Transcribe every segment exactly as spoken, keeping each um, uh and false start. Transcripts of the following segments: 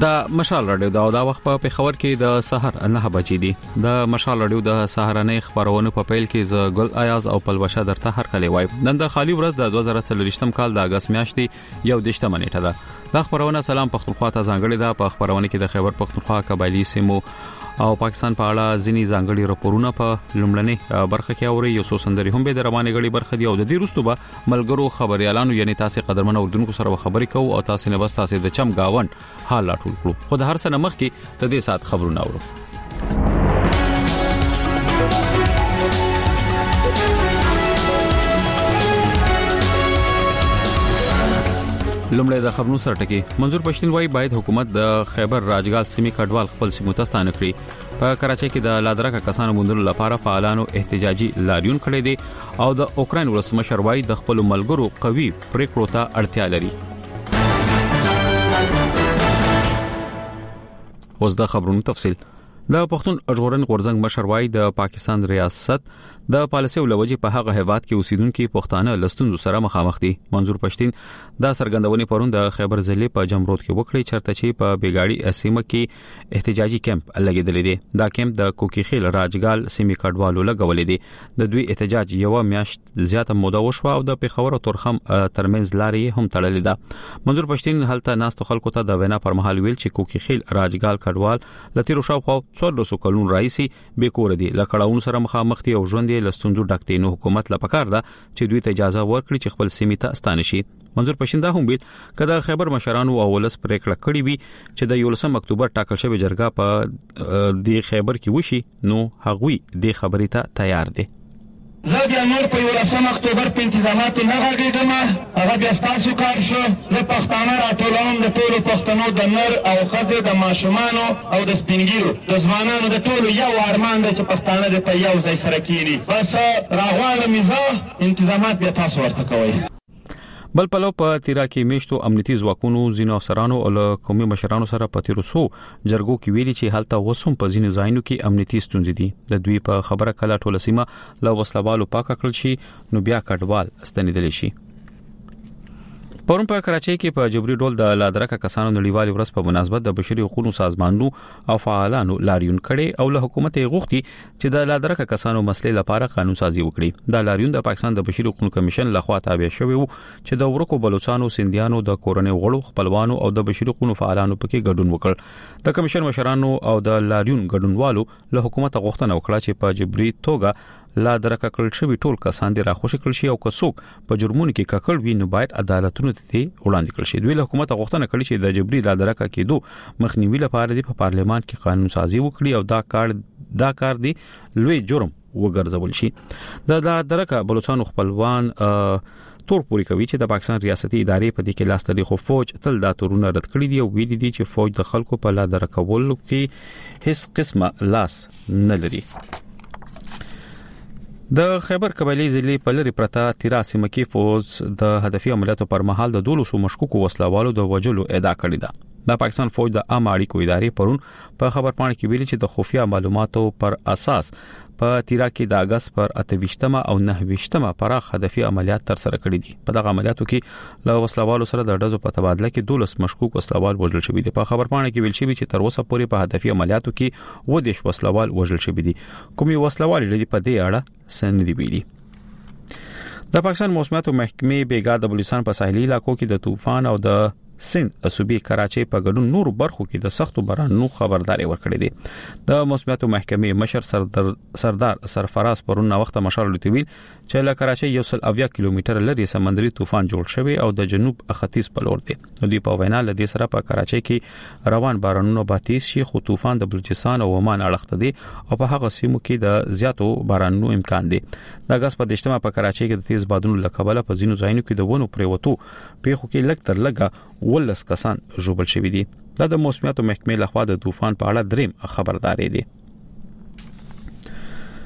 د مشال رادیو دا د وخت په خبر کې د سحر نه بچی دي د مشال رادیو د سحرانه خبرونه په پیل کې ز ګل ایاز او پلوشه درته هر کله وای نن د خالی ورځ د دوه زره څلورم کال د اگست میاشتې یو دشته منېټه ده د خبرونه سلام پختونخوا ته ځانګړي ده په خبرونه کې د خیبر پختونخوا قبایلی سیمو او پاکستان په اړه ځینی ځانګړي راپورونه په لومړنۍ برخه کې اوري یو څو سندري هم به د روانې غړي برخه دی او د دې وروسته به ملګرو خبريالانو یعنی تاسو قدرمن اوردونکو سره خبرې کوو او تاسو نه بس تاسو د چم گاون حال لا ټول کړو خو د هر سنه مخ کې د دې سات خبرونه اورو لومړی د خبرونو سره ټکی منظور پښتون وايي باید حکومت د خیبر راجګال سیمې کډوال خپل سیمو ته ستانه کړي په کراچۍ کې د لادرکه کسانو موندلو لپاره فعالانو احتجاجي لاریون کړی دي او د اوکرين ولسمشر وايي د خپل ملګرو قوي پریکړو ته اړتیا لري اوس د خبرونو تفصیل د پښتون اجغورن غورزنګ مشر وايي د پاکستان ریاست د پالیسي ولوجي په هغه هیواد کې اوسیدونکو پښتانه لستوندو سره مخامخ دي منظور پښتين د سرګندونې پرون د خیبر ضلع په جمرود کې وکړي چرته چې په بیګاړي اسیمه کې احتجاجي کیمپ لګیدل دي دا کیمپ د کوکی خیل راجګال سیمې کډوالو لګولې دي د دوی احتجاج یو میاشت زیاته موده وشو او د پیښور او تورخم ترمنځ لارې هم تړلې ده منظور پښتين هلته ناس خلکو ته د وینا پر مهال ویل چې کوکی خیل راجګال کډوال لتی روشاو خو څلور کلون رئیسي به کور دي لکړاون سره مخامخ دي او ژوند لستونزو ډاکټي نو حکومت لا پکار ده چې دوی ته اجازه ورکړي چې خپل سیمې ته ستانه شي منظور پښیندا هم ویل کله خیبر مشرانو او ولس پریکړه کړې وي چې د یولسم اکتوبر ټاکل شوی جرګه په د خیبر کې وشي نو هغوی د خبرې ته تیار دي زه بیا نور په یولسم اکتوبر په انتظاماتو نه غږېدم هغه بیا ستاسو کار شو زه پښتانه راټولوم د ټولو پښتنو د نر او ښځې د ماشومانو او د سپینګیرو د ځوانانو د ټولو یو ارمان دی چې پښتانه د په یو ځای سره کېني بس راغواړم زه انتظامات بیا تاسو ورته کوئ بل پلو په تیرا کې میشتو امنیتي ځواکونو زینو افسرانو او قومي مشرانو سره په تیر څو جرګو کې ویلي چې حالت وسوم په زینو ځایونو کې امنیتي ستونزې دي د دوی په خبره کله ټوله سیمه له وسلوالو پاک کړل شي نو بیا کډوال ستنیدل شي پرون په کراچۍ کې په جبري ډول د لادرکه کسانو نړیوال ورځ په مناسبت د بشري حقوقو سازمانونو او فعالانو لاریون کړي او له حکومت غوښتي چې د لادرکه کسانو مسلې لپاره قانون سازي وکړي دا لاریون د پاکستان د بشري حقوقو کمیشن لخوا تابع شوی وو چې د ورکو بلوچستانو سنديانو د کورنۍ غړو خپلوانو او د بشري حقوقو فعالانو پکې ګډون وکړ د کمیشن مشرانو او د لاریون ګډونوالو له حکومت غوښتنه وکړه چې په جبري توګه لا درکه کړل شوی ټول کسان دي راخوشي کړل شي او کڅوک په جرمونو کې ککړ وي نو باید عدالتونو ته وړاندې کړل شي دوی له حکومت غوښتنه کړې چې د جبري لا درکه کېدو مخنیوي لپاره د پارلمان کې قانون سازي وکړي او دا کار دا کار دی لوی جرم وګرځول شي د لا درکه بلوچستان خپلوان تور پوری کوي چې د پاکستان ریاستي ادارې په دې کې لاس تلي خو فوج تل دا تورونه رد کړی دی او ویلي دي چې فوج د خلکو په لا درکول کې هیڅ قسمه لاس نه لري د خیبر قبایلی ضلع په لری پرتا تیرا سیمه کې فوج د هدفي عملیاتو پر مهال د دولسو مشکوکو وسلوالو د وجلو ادعا کړې ده د پاکستان فوج د عام اړیکو ادارې پرون په خبر پاڼه کې ویلي چې د خفیه معلوماتو پر اساس په تیرا کې د اگست پر اتهشتمه او نهشتمه پراخ هدفي عملیات تر سره کړي دي په دغه عملیاتو کې له وسلوالو سره د ډزو په تبادله کې دولس مشکوک وسلوال وژل شوي دي په خبر پاڼه کې ویل شوی چې تر اوسه پورې په هدفي عملیاتو کې و دیش وسلوال وژل شوي دي کومي وسلوال لري په دې اړه سند دی ویلي د پاکستان موسمیاتو محکمې بیګا د بلوچستان په ساحلي علاقو کې د طوفان او د سند صوبې کراچۍ په ګډون نور برخو کې د سختو بارانونو خبرداري ورکړې ده د موسمیاتو محکمې مشر سردار سردار سرفراز پرون وخت مشر لوتویل چې له کراچۍ یو سل اویا کیلومتر لري سمندري طوفان جوړ شوی او د جنوب ختیځ په لور دی دوی په وینا لدې سره په کراچۍ کې روان بارانونو به تیز شي خو طوفان د بلوچستان او عمان اړخته دی او په هغه سیمو کې د زیاتو بارانونو امکان دی د اگست په دشتمه په کراچۍ کې د تیز بادونو لکبله په ځینو ځایونو کې د ونو پریوتو پیښو کې لږ تر لږه ولس کسان ژوبل شوی دي دا د موسمیاتو محکمې لخوا د طوفان په اړه دریم خبرداري دي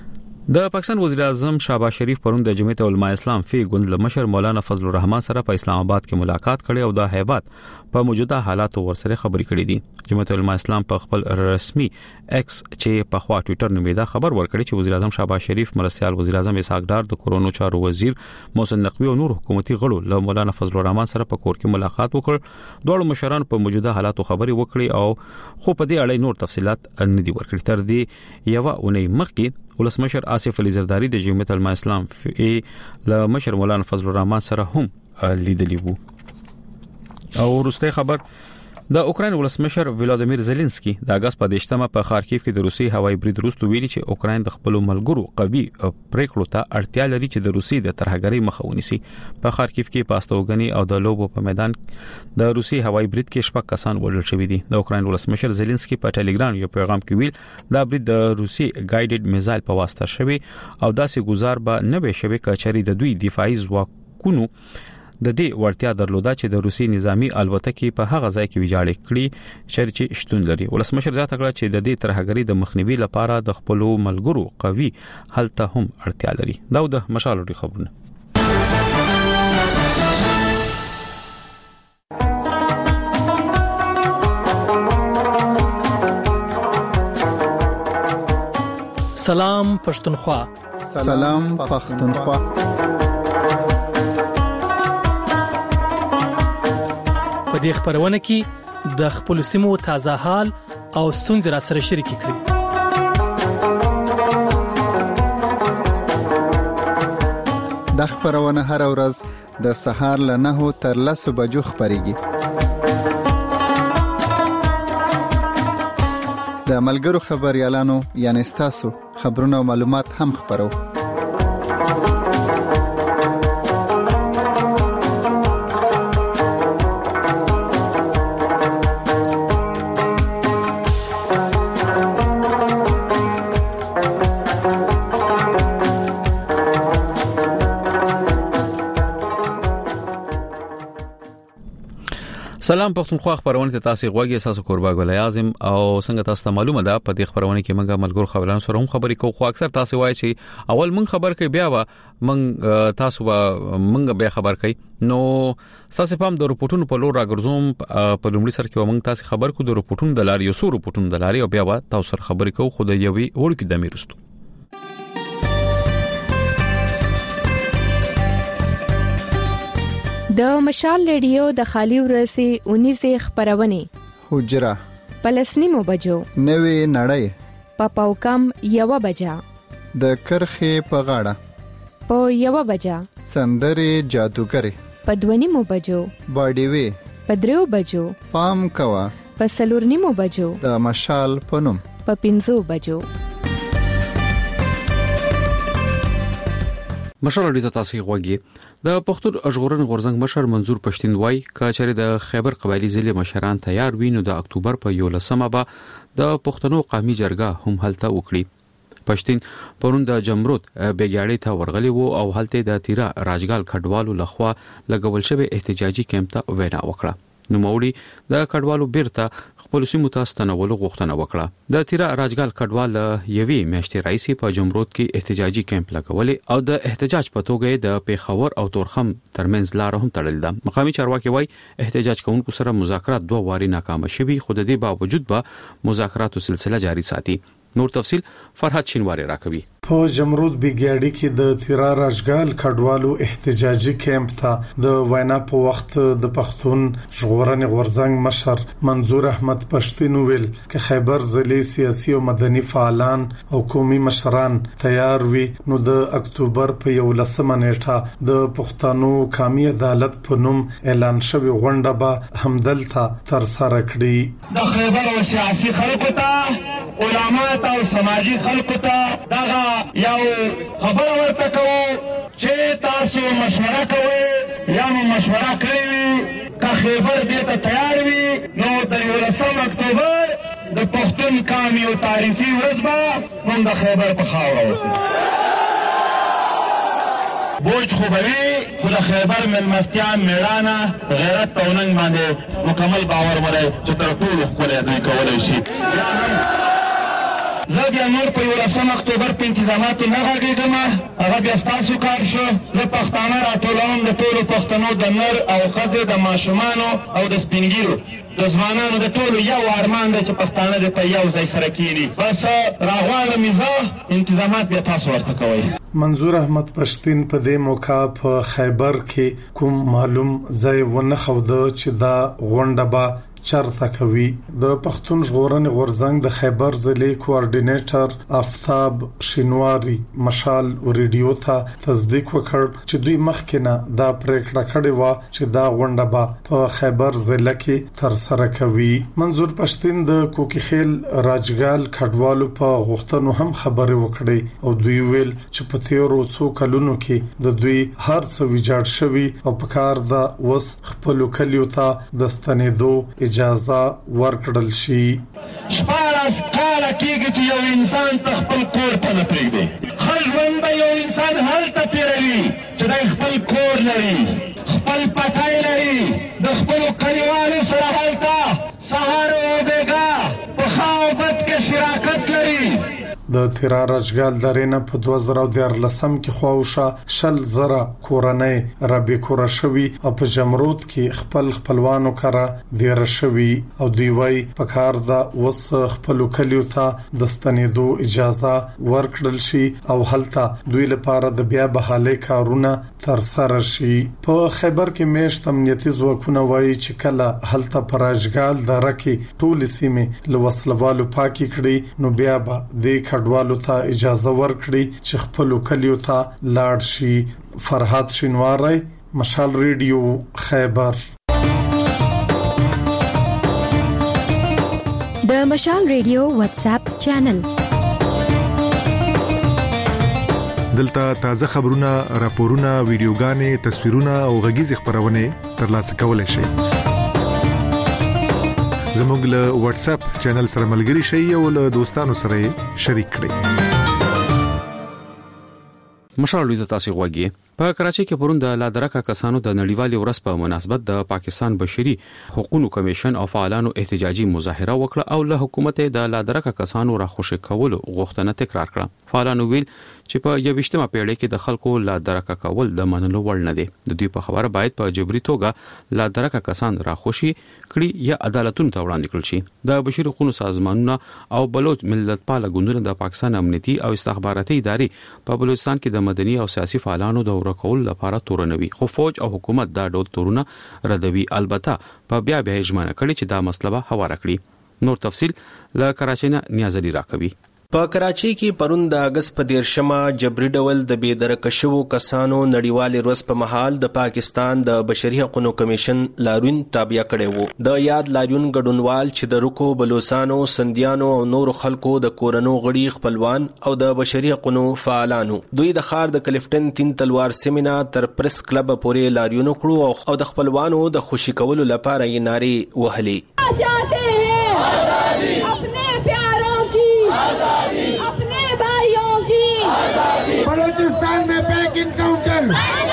د پاکستان وزیر اعظم شهباز شریف پرون د جمعیت العلماء اسلام فی ګوند مشر مولانا فضل الرحمن سره په اسلام آباد کې ملاقات کړي او د هیواد په موجوده حالاتو ورسره خبرې کړې دي. جمعیت العلماء اسلام په خپل رسمي ایکس چې په خوا ټوئیټر نومیدا خبر ورکړي چې وزیر اعظم شهباز شریف مرستيال وزیر اعظم اسحاق ډار د کورونو چارو وزیر محسن نقوی او نور حکومتي غړو له مولانا فضل الرحمن سره په کور کې ملاقات وکړ. دوه مشران په موجوده حالاتو خبرې وکړي او خو په دې اړه نور تفصيلات نه دي ورکړي. تر دې یو اونۍ مخکې ولسمشر آصف علي زرداری د جمعیت العلماء اسلام له مشر مولانا فضل الرحمن سره هم لیدلی وو. او وروسته خبر د اوکرين ولسمشر ولادیمیر زيلنسکي د اگست په دیشتمه په خارکیف کې د روسي هوایي برید وروسته ویلي چې اوکرين د خپل ملګرو قوي پریکړو ته اړتیا لري چې د روسي د ترهګرۍ مخه ونیسي. په خارکیف کې پاستوګنی او د لوبو په میدان د روسي هوایي برید کې شپږ کسان وژل شوي دي. د اوکرين ولسمشر زيلنسکي په ټلګرام یو پیغام کې ویل دا برید د روسي ګایډډ میزایل په واسطه شوی او داسې گزار به نه به شوی کچري د دوی دفاعي ځواکونو د دې ورتیا درلوده چې د روسي نظامی الوتکې په هغه ځای کې ویجاړې کړي چې شتون لري. ولسمشر زیاته کړه چې د دې ترهګرۍ د مخنیوي لپاره د خپل ملګرو قوي حل ته هم اړتیا لري. دا د مشال لري خبرونه. سلام پښتونخوا. سلام پښتونخوا. په دې خبرونه کې د خپل سیمو تازه حال او ستونزې را سره شریک کړي. د خبرونه هر ورځ د سهار له نهو تر لسو بجو خبريږي. د ملګرو خبريالانو یعنی تاسو خبرونه او معلومات هم خبرو. سلام پښتونخوا خبرونه ته تاسو غوږی اساسو قربا ګل اعظم او څنګه تاسو ته معلومه ده په دې خبرونه کې موږ ملګرو خبرانو سره هم خبرې کوو. خو اکثر تاسو وایي چې اول موږ خبر کوي بیا وا موږ تاسو موږ بیا خبر کوي. نو تاسو په هم د رپورټونو په لور راګرځوم په لومړي سر کې موږ تاسو خبر کوو د رپورټونو د لاري یو سو رپورټونو د لاري او بیا وا تاسو سره خبرې کوو. خو د یوې وړکې د میرستو د مشال ریډیو د خالي ورسي اونیزه خبرونه حجره پلسنیمو بجو نوې نړۍ په پاوکم یو بجا د کرخې په غاړه په یو بجا سندري جادوګری په دونیمو بجو باډي وی په دریو بجو پام کوا په سلورنیمو بجو د مشال پنوم په پنځو بجو. مشال اړیته تاسو غوږی د پښتون اشغورن غورزنګ مشر منظور پښتین وای کچره د خیبر قبایلی ضلع مشران تیار وینو د اکتوبر په یولسمه به د پښتنو قومي جرګه هم هلته وکړي. پښتین پرون د جمرود بیګاړې ته ورغلی وو او هلته د تیرا راجګال کډوالو لخوا لګول شوی احتجاجي کیمپ ته وینا وکړه. نو موري د کډوالو بیرته خپل سیمو ته ستنولو غوښتنه وکړه. د تیرا راجګال کډوال یوي میاشتې رئیسي په جمرود کې احتجاجي کیمپ لګولې او د احتجاج په توګه د پیښور او تورخم ترمنځ لار هم تړل ده. مقامي چارواکي وای احتجاج کوونکو سره مذاکرات دوه واري ناکام شوي خو د دې باوجود به مذاکراتو سلسله جاری ساتي. نور تفصيل فرحت شینواری راکوي. په جمرود بیګاړي کې د تیرا راجګال کډوالو احتجاجي کیمپ ته د وینا په وخت د پښتون ژغورن غورزنګ مشر منظور احمد پښتین ویل چې خیبر ضلع سیاسي او مدني فعالان او قومي مشران تیار وي نو د اکتوبر په یولسمه نیټه د پښتنو قومي عدالت په نوم اعلان شوی غونډه به همدلته تر سره کړي. د خیبر او سیاسي خلکو ته علماء او سماجی خلکو ته دغه یو خبر ورته کوو چې تاسو مشوره کوئ یا مو مشوره کړی که خیبر دې ته تیار وي نو د یولسم اکتوبر د پښتون قومي او تاریخي ورځ به موږ د خیبر په خاوره وکړو. بوج خو به وي خو د خیبر مېلمستیا مېړانه غیرت او ننګ باندې مکمل باور ولرئ چې تر ټولو ښکلی دوی کولی شي. زه بیا نور په یولسم اکتوبر په انتظاماتو نه غږېږم، هغه بیا ستاسو کار شو. زه پښتانه راټولوم د ټولو پښتنو د نر او ښځې د ماشومانو او د سپینګیرو د ځوانانو د ټولو یو ارمان دی چې پښتانه دې په یو ځای سره کېني. بس راغواړم زه، انتظامات بیا تاسو ورته کوئ. منظور احمد پښتين په دې موقع په خیبر کې کوم معلوم ځای ونه خوده چې دا غونډه به چرته کوي. د پښتون ژغورنې غورځنګ د خیبر ضلع کوارډینیټر آفتاب شینواری مشال ریډیو ته تصدیق وکړ چې دوی مخکې نه دا پریکړه کړې و چې دا غونډه به په خیبر ضلع کې تر سره کوي. منظور پښتين د کوکیخیل راجګال کډوالو په غوښتنو هم خبرې وکړې او دوی ویل چې په تیرو څو کلونو کې د دوی هر څه ویجاړ شوی او په کار د وس خپل کلیو ته د ستنېدو اجازه ورکړل شي. شپاړس کاله کېږي چې یو انسان ته خپل کور ته نه پرېږدي. ښه ژوند به یو انسان هلته تېروي چې دی خپل کور لري، خپل پټی لري، د خپلو کلیوالو سره هلته سهار او بېګا په ښه او بد کې شراکت لري. د تیرا راجګال درینه په دوه زره دیارلسم کې خواوشه شل زره کورنۍ را بیکوره شوي او په جمرود کې خپل خپلوانو کره دیره شوي او دوی وای په کار د وس خپل کلیو ته د ستنېدو اجازه ورکړل شي او هلته دوی لپاره د بیا بحالي کارونه تر سره شي. په خیبر کې میشت امنیتي ځواکونه وایي چې کله هلته په راجګال دره کې ټول سیمې له وسلوالو پاکي کړي نو بیا به د کډوالو ته اجازه ورکړي چې خپل کلیو ته لاړ شي. فرحات شینواری مشال ریډیو خیبر. د مشال ریډیو واتس اپ چینل دلته تازه خبرونه، راپورونه، ویډیوګانې، تصویرونه او غږیز خبرونه ترلاسه کولای شئ. زموږ له واتس اپ چینل سره ملګري شئ او له دوستانو سره شریک کړئ. مشال لوی تاسو غوږی په کراچۍ کې پرون د لادرکه کسانو د نړیوالې ورځ په مناسبت د پاکستان بشري حقوقو کمیشن او فعالانو احتجاجي مظاهره وکړه او له حکومت د لادرکه کسانو راخوشي کولو غوښتنه تکرار کړه. فعالانو ویل چې په یوویشتمه پیړۍ کې د خلکو لادرکه کول د منلو وړ نه دي. د دوی په خبره باید په جبري توګه لادرکه کسان راخوشي کړي یا عدالتونو ته وړاندې کړل شي. د بشري حقوقو سازمانونه او بلوچ ملتپال ګوندونه د پاکستان امنیتي او استخباراتي ادارې په بلوچستان کې د مدني او سیاسي فعالانو د ورکول لپاره تورنوي، خو فوج او حکومت دا ډول تورونه ردوي. البته په بیا بیا اجماع کړي چې دا مسله هواره کړي. نور تفصيل له کراچۍ نه نیاز علي راکوي. په کراچۍ کې پرون د اگست په دیرشمه جبري ډول د بېدرکه شوو کسانو نړیوالې ورځ په مهال د پاکستان د بشري حقوقو کمیشن لاریون تابع کړی وو. د یاد لاریون ګډونوال چې د رکو بلوچستانو، سندیانو او نورو خلکو د کورنو غړي، خپلوان او د بشري حقوقو فعالانو دوی د ښار د کلفټن تین تلوار سیمنا تر پریس کلب پورې لاریون کړو او د خپلوانو د خوشی کولو لپاره یې نارې وهلې. چاہتے ہیں آزادی اپنے پیاروں کی، آزادی اپنے بھائیوں کی، آزادی بلوچستان میں پیک انکاؤنٹر.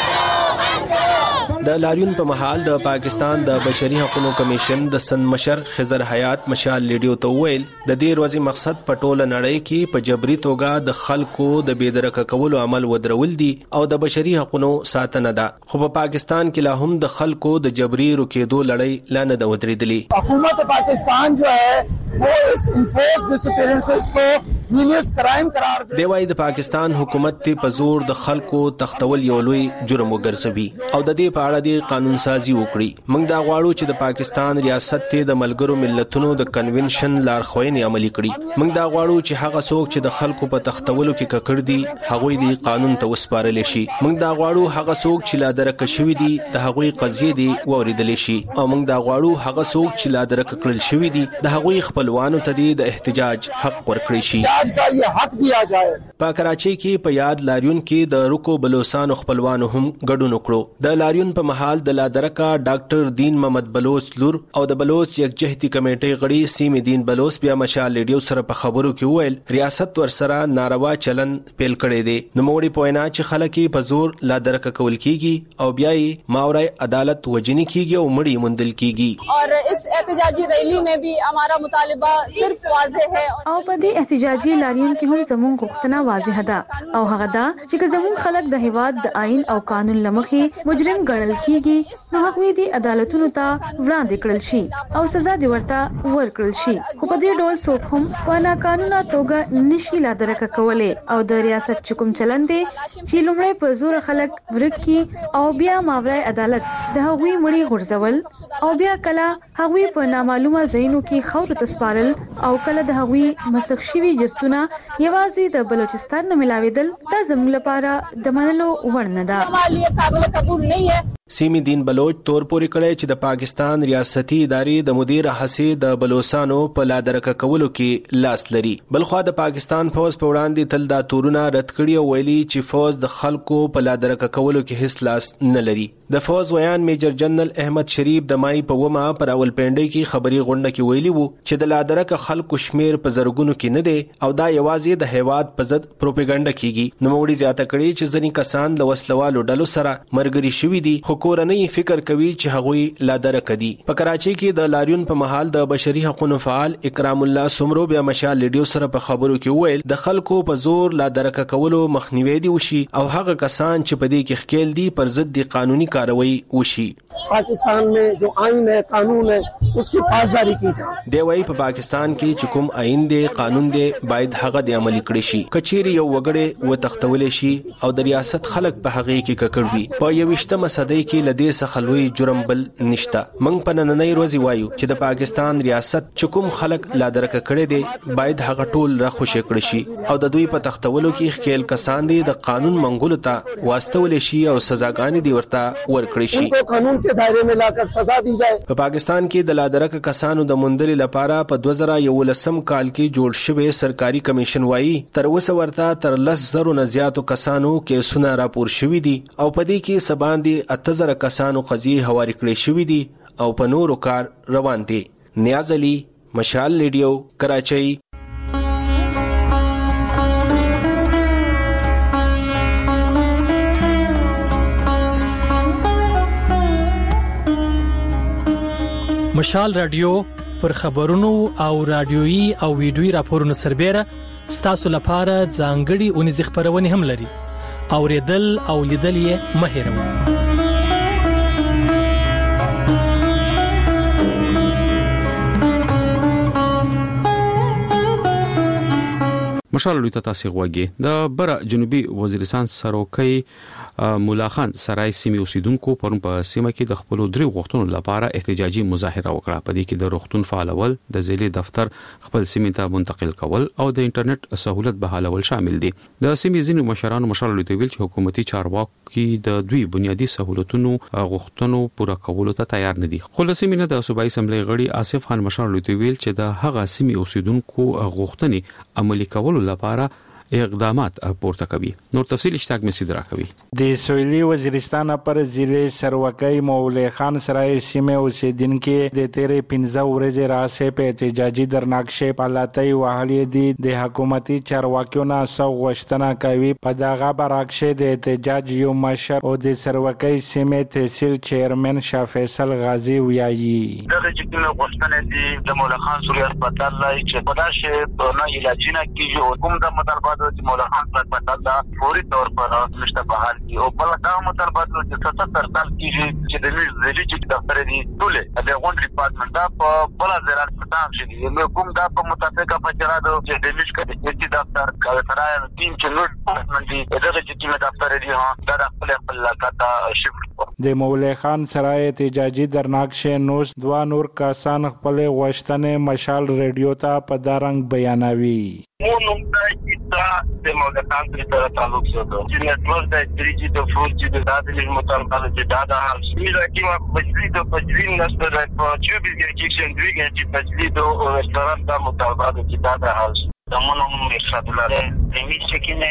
د لاریون په محل د پاکستان د بشري حقوقو کمیشن د سن مشر خضر حیات مشال لیډیو ته ویل د دې ورځې مقصد په ټوله نړۍ کې په جبري توګه د خلکو د بېدرکه کولو عمل ودرول دي او د بشري حقوقو ساتنه ده. خو په پاکستان کې لا هم د خلکو د جبري روکېدو لړۍ لا نه ده ودرېدلې. حکومت پاکستان جو ہے وہ اس انفورس ڈسپیرنسز کو ہینس کرائم قرار دے. دی وايي د پاکستان حکومت ته په زور د خلکو تختول یو لوی جرم وګرځوي او د دې په اړه د قانون سازي وکړي. موږ دا غواړو چې د پاکستان ریاست ته د ملګرو ملتونو د کنونشن لارښوونې عملي کړي. موږ دا غواړو چې هغه څوک چې د خلکو په تختولو کې ککړ دي هغوی د قانون ته وسپارل شي. موږ دا غواړو هغه څوک چې لا درک شوی دي د هغوی قضیې دي ووریدل شي او موږ دا غواړو هغه څوک چې لا درک کړل شوی دي د هغوی خپلوانو ته د احتجاج حق ورکړي شي. په کراچۍ کې په یاد لاریون کې د رکو بلوچستان خپلوانو هم ګډون وکړو. د لاریون په محل د لادرکا ډاکټر دین محمد بلوچ لور او د بلوچ یکجهتي کمیټې غړي سیمې دین بلوچ بیا مشال لیډیو سره په خبرو کې ویل ریاست ورسره ناروا چلن پیل کړی دی. نو موږ په وینا چې خلک په زور لادرکا کول کیږي او بیا یې ماورای عدالت وجنی کیږي او مړی مندل کیږي. اور اس احتجاجی ریلی میں بھی ہمارا مطالبہ صرف واضح ہے او په دې احتجاجي احتجاجي لاریون کې هم زموږ غوښتنه واضحه ده او هغه دا چې زموږ خلک د هیواد د آئین او قانون لمخې مجرم ګڼل کیږي نو هغوی د عدالتونو ته وړاندې کړل شي او سزا دی ورته ورکړل شي. خو په دې ډول څوک هم په ناقانونه توګه نشي لادرکه کولای او د ریاست چکم چلند دي چې لومړی په زور خلک ورکی او بیا ماورای عدالت د هغوی مړي غورځول او بیا کله هغوی په نامعلومه ځایونو کې خاور تسپارل او کله د هغوی مسخ شوي جستونه یوازې د بلوچستان نه ملاویدل دا زموږ لپاره د منلو وړ نه ده. سیمی دین بلوچ تور پورې کړی چې د پاکستان ریاستي ادارې د مدیر حسې د بلوچستانو په لادرکه کولو کې لاس لري. بلخوا د پاکستان فوج په وړاندې تل دا تورونه رد کړي او ویلي چې فوج د خلکو په لادرکه کولو کې هیڅ لاس نه لري. د فوج ویان میجر جنرال احمد شریف د مای په ومه پر اول پنډي کې خبري غونډه کې ویلي وو چې د لادرکه خلکو شمیر په زرګونو کې نه دی او دا یوازې د هیواد په ضد پروپاګاندا کیږي. نو موږ زیاته کړي چې ځینې کسان له وسلوالو ډلو سره مرګري شوي دي خو کورنۍ فکر کوي چې هغوی لادرکه دي. په کراچي کې د لاریون په محل د بشري حقوقو فعال اکرام الله سمرو بیا مشال لیډیو سره په خبرو کې وویل د خلکو په زور لادرکه کولو مخنیوي دی وشي او هغه کسان چې په دې کې خکېل دي پر ضد د قانوني کاروي وشي. पाकिस्तान में जो आइन है कानून है उसकी पासदारी की जाए. دی وايي په پاکستان کې چې کوم آئین دی قانون دی باید هغه د عملي کړی شي. کچېری یو وګړي و تختولې شي او د ریاست خلک په هغه کې ککړ وي. په یوشتمه صدۍ کې لدې څخه لوی جرم بل نشته. موږ په نننۍ ورځ وایو چې د پاکستان ریاست چې کوم خلک لادرکه کړي دي باید هغه ټول را خوشی کړی شي او د دوی په تختولو کې خېل کسان دي د قانون منګولو ته واستول شي او سزاګانې دی ورته ورکړي شي. قانون के दायरे में लाकर सजा दी जाए. په پاکستان کې د لادرکه کسانو د موندلو لپاره په دوه زره یولسم کال کې جوړ شوی سرکاري کمیشن وایي تر اوسه ورته تر لس زرو نه زیاتو کسانو کې سونه راپور شوي دي او په دې کې سباندې اته زره کسانو قضیې هواري کړې شوي دي او په نورو کار روان دي. نیاز علي مشال لیډیو کراچۍ. مشال رادیو پر خبرونو او رادیويي او ویډیويي راپورونو سربېره ستاسو لپاره ځانګړي اونیز خبرونه هم لري. اوریدل او لیدل یې مه هېروئ. مشال لوی تاسو غوږی د بر جنوبي وزیرستان سروکي مولا خان سرای سیمې اوسیدونکو پرون په سیمه کې د خپل درې غوښتنو لپاره احتجاجي مظاهره وکړه. په دې کې د روغتون فعالول، د ضلع دفتر خپل سیمې ته منتقل کول او د انټرنیټ سہولت بحالول شامل دي. د سیمې ځینو مشرانو مشال لوی ویل چې حکومتي چارواکي د دوی بنیادی سہولتونو غوښتنو پوره کولو ته تیار نه دي. خو د سیمې نه د صوبایي اسمبلی غړي آصف خان مشال لوی ویل چې د هغه سیمې اوسیدونکو غوښتنې عملي کولو لپاره اقدامات پورته کوي. نور تفصیل اشتاق می سیدرا کوي. د سویلی وزیرستان پر ضلع سروکي مولا خان سرای سیمه اوسیدونکو د تیرې پنځه ورځې راځي په احتجاجي درناکشه پالاتای وهلې دي د حکومتي چارواکیو نه سو غوښتنه کوي. په دغه برعکس د احتجاج یو مشر او د سروکي سیمه تحصیل چیرمن شاه فیصل غازی ویایي دغه چې کومه غوښتنه دي د مولا خان سوري هسپتال لای چې پداشه په نه علاج نه کیږي او کوم د مطالبات د مولا خان هسپتال دا فوري طور پر نشته بحال کی او بل دا مطالبات چې ستر سال کیږي چې د ضلعي چې دفتر دي ټول د غون ډپارټمنټ دا په بل ځای پټام شي نو کوم دا په متفقه فجرا د چې د لږ کې چې دفتر کله سره ټیم چې نو ډپارټمنټ دي دغه چې کوم دفتر دي ها دا خپل خپل لکاته شفت د مولا خان سرای احتجاجي درناکشه نوس دوا نور کسان خپل غوښتنې مشال ریډیو ته په دارنګ بیانوي. مو نوم دا چې د مولا خان سره تعلق ساتو چې نتورک د تری جی د فور جی د دادلې مطالبه چې دا د هر څه راکې ما بجلی د بجلی نشته د چوبیس غنټې چې دوی غنټې بجلی د رستورانت د مطالبه چې دا د هر څه دمونو مرشد لاره زمین شکینه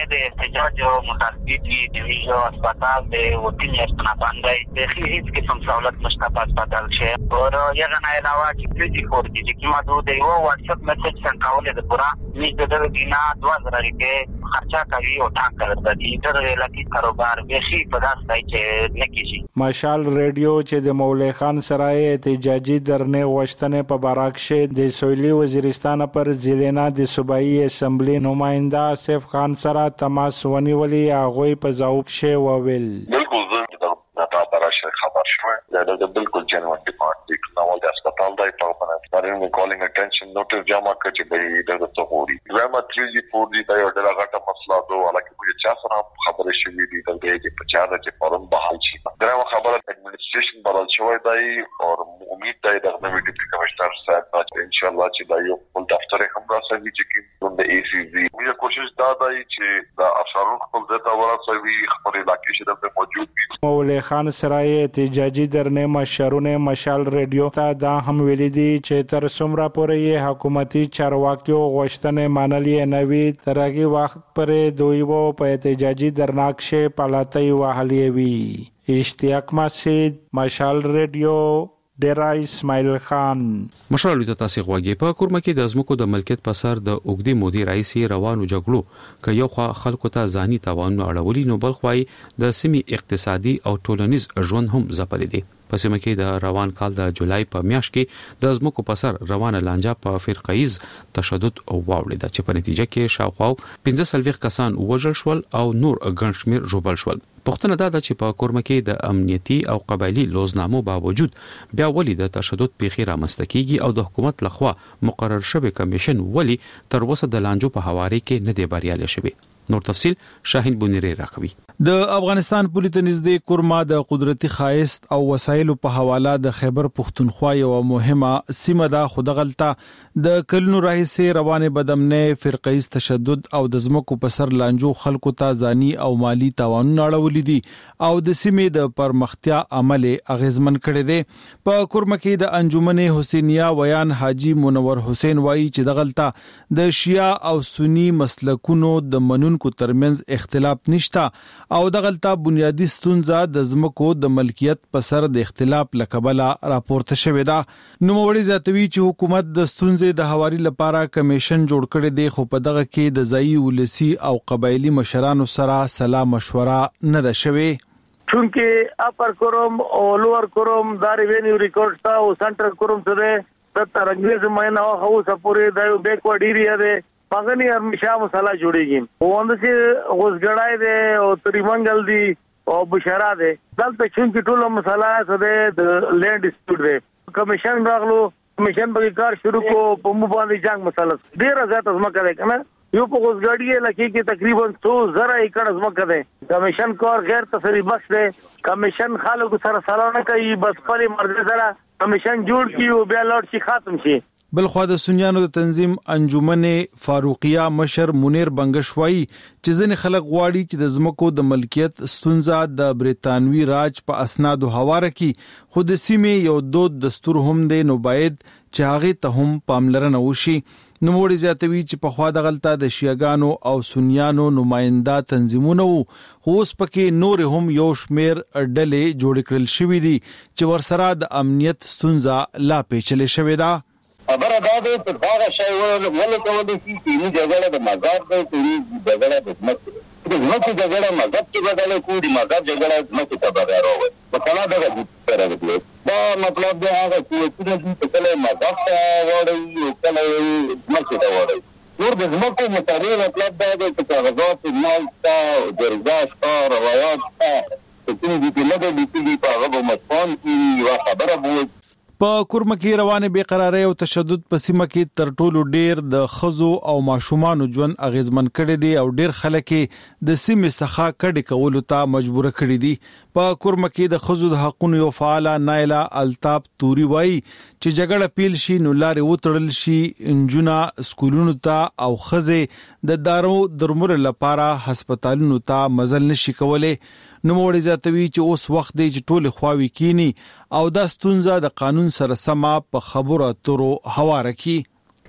de احتجاج و متاسفیت وی دیویژو اسپتال د وطن استنا باندې د هیڅ قسم سہولت نشته په اسپتال کې اور یغه نه علاوه چې پریزي فور دي چې ماته د یو واتس اپ میسج څنګه د پورا نږدې د دینا دوه زره روپے خرچا کوي او تا کړل د دې تر لکه کاروبار به شي په داس ځای چې نکېږي. مشال ریډیو چې د مولا خان سرای احتجاجي درنه وشتنه په باراکشه د سویلی وزیرستان پر ضلع د صوبایي اسمبلی نماینده آصف خان سره تماس ونیولي هغه په ځواب وویل. بالکل زه د تا براشه خبر شوم دا د بالکل جنوان ډیپارټمنټ نو د هسپتال دای په پنه باندې کالینګ اټینشن نوټ جمع کړي به د تووري زما تھری جی فور جی دا یو ډېر غټه مسله ده ولکه موږ چا سره خبرې شوې دي د دې په چاره چې فورم بحال شي دا خبره اډمنستریشن بدل شوی دی او امید دی د نوې ډیپټي کمشنر صاحب ان شاء الله چې دا یو خپل دفتر هم راځي چې کوم د ای سی زی موږ کوشش دا دی چې دا افسرون خپل ځای ورسوي خپل علاقې چې د موجود وي. مولا خان سرای احتجاجي درنه مشرونه مشال ریډیو ته دا هم ویلي دي چې تر څومره پورې حکومتي چارواکیو غوښتنې منلې نه وي تر هغه وخت پرې دوی وو په احتجاجي درناکشه پالاتای وهلې وي. اشتیاق مسجد مشال ریډیو ډیرا اسماعیل خان. مشال ته تاسو غواګي په کورمه کې د ازمکو د ملکیت په سر د اوګدي مودي رئیس روانو جګړو ک یو خوا خلکو ته ځاني تاوان اړولي نو بل خوای د سیمې اقتصادي او ټولنیز ژوند هم ځپلې دي. په سیمه کې د روان کال د جولای په میاشت کې د ازمکو په سر روانه لانجه په فرقایز تشدد او واوړې ده چې په نتیجه کې شاوخوا پنځه سلويخ کسان وژل شول او نور ګڼ شمیر ژوبل شول. پښتنه دا ده چې په کورمه کې د امنیتي او قبایلی لوزنامو باوجود بیا ولې د تشدد پیښې رامنځته کیږي او د حکومت لخوا مقرر شوی کمیشن ولې تر اوسه د لانجو په حواله کې نه دی بریالي شوی. نور تفصيل شاهین بونیری راکوي. د افغانستان پولیس نږدې کورما د قدرتي خایست او وسایلو په حواله د خیبر پختونخوا یو مهمه سیمه ده خو د غلطه د کلونو راهیسې روانه بدامنه فرقایز تشدد او د زمکو په سر لانجو خلکو ته ځاني او مالی تاوانونه اړولې دي او د سیمې د پرمختیا عمل اغیزمن کړي دي. په کورما کې د انجمن حسینیه ویان حاجی منور حسین وایي چې د غلطه د شیعه او سنی مسلکونو د منونکو ترمنځ اختلاف نشته او د غلطه بنیادی ستونزه د زمکو د ملکیت په سر د اختلاف لکبله راپورته شوې ده. نو موري زیاتوي چې حکومت د ستونزې د حواري لپاره کمیشن جوړ کړی دی خو په دغه کې د ځایي ولسی او قبایلی مشرانو سره سلا مشوره نه ده شوې. چونکه اپر کوروم او لوور کوروم دا ریوینیو ریکارډ تا او سنټر کوروم سره د ترنګز مینه او هو سپورې د بیکورډ ایریا ده پاغنی همیشه مسله جوړیږي ووند چې غوسګړای دی او تریمنګل دی او بشرا دی دلته چې ټول مسله سره د لینډ ډیسپیوټ دی کمیشن راغلو کمیشن به کار شروع کو په مو باندې جنگ مسله ډیر زیات ازمکه ده کنه یو په غوسګړی لکه کې تقریبا څو زره ایکړ ازمکه ده کمیشن کار غیر تصریح بخش دی کمیشن خلکو سره سلام نه کوي بس پرې مرزه سره کمیشن جوړ کیو بیا لوټ شي ختم شي. بلخوا د سنیانو د تنظیم انجمن فاروقیه مشر منیر بنگشوایی چې ځنې خلک غواړي چې د زمکو د ملکیت ستونزه د بریتانوي راج په اسنادو حواله کی خود سیمې یو دود دستور هم دی نو باید چې هغه ته هم پاملرنه وشي. نو موړي زیاتوي چې په خوا د غلطه د شیعاګانو او سنیانو نماینده تنظیمونه وو اوس پکې نور هم یو شمیر ډلې جوړ کړل شوې دي چې ورسره د امنیت ستونزه لا پیچلې شوې ده. خبره دا ده چې دا شی ولې کولای شي چې نه جګړه د مذهب ده چې جګړه د ځمکې د ځمکې جګړه مذهب کې بدل کو دي مذهب جګړه ځمکې ته بدل راوړي په کله دغه سره دی دا مطلب دا هغه چې چې کله مذهب ته وړي او کله ځمکې ته وړي نور د ځمکې مطابق مطلب دا دی چې کاغذات مال ته جرګاش ته روایت ته چې دې نه د دې په هغه مسپان کې یو خبره بوي. په کورمه کې روانه بے قراری او تشدد په سیمه کې تر ټولو ډیر د خزو او ماشومان ژوند اغیزمن کړي دي او ډیر خلک د سیمه څخه کډې کولو ته مجبور کړي دي. په کورمه کې د خزو د حقوقو یو فعال نایلا الطاف توري وایي چې جګړه پیل شي نو لارې وتړل شي انجونا سکولونو ته او خزه د دارو درمل لپاره هسپتالونو ته مزل نشي کولای. نو موړي زیاتوي چې اوس وخت دی چې ټول خواوي کینی او دا ستونزه د قانون سره سما په خبرو اترو هواره کی.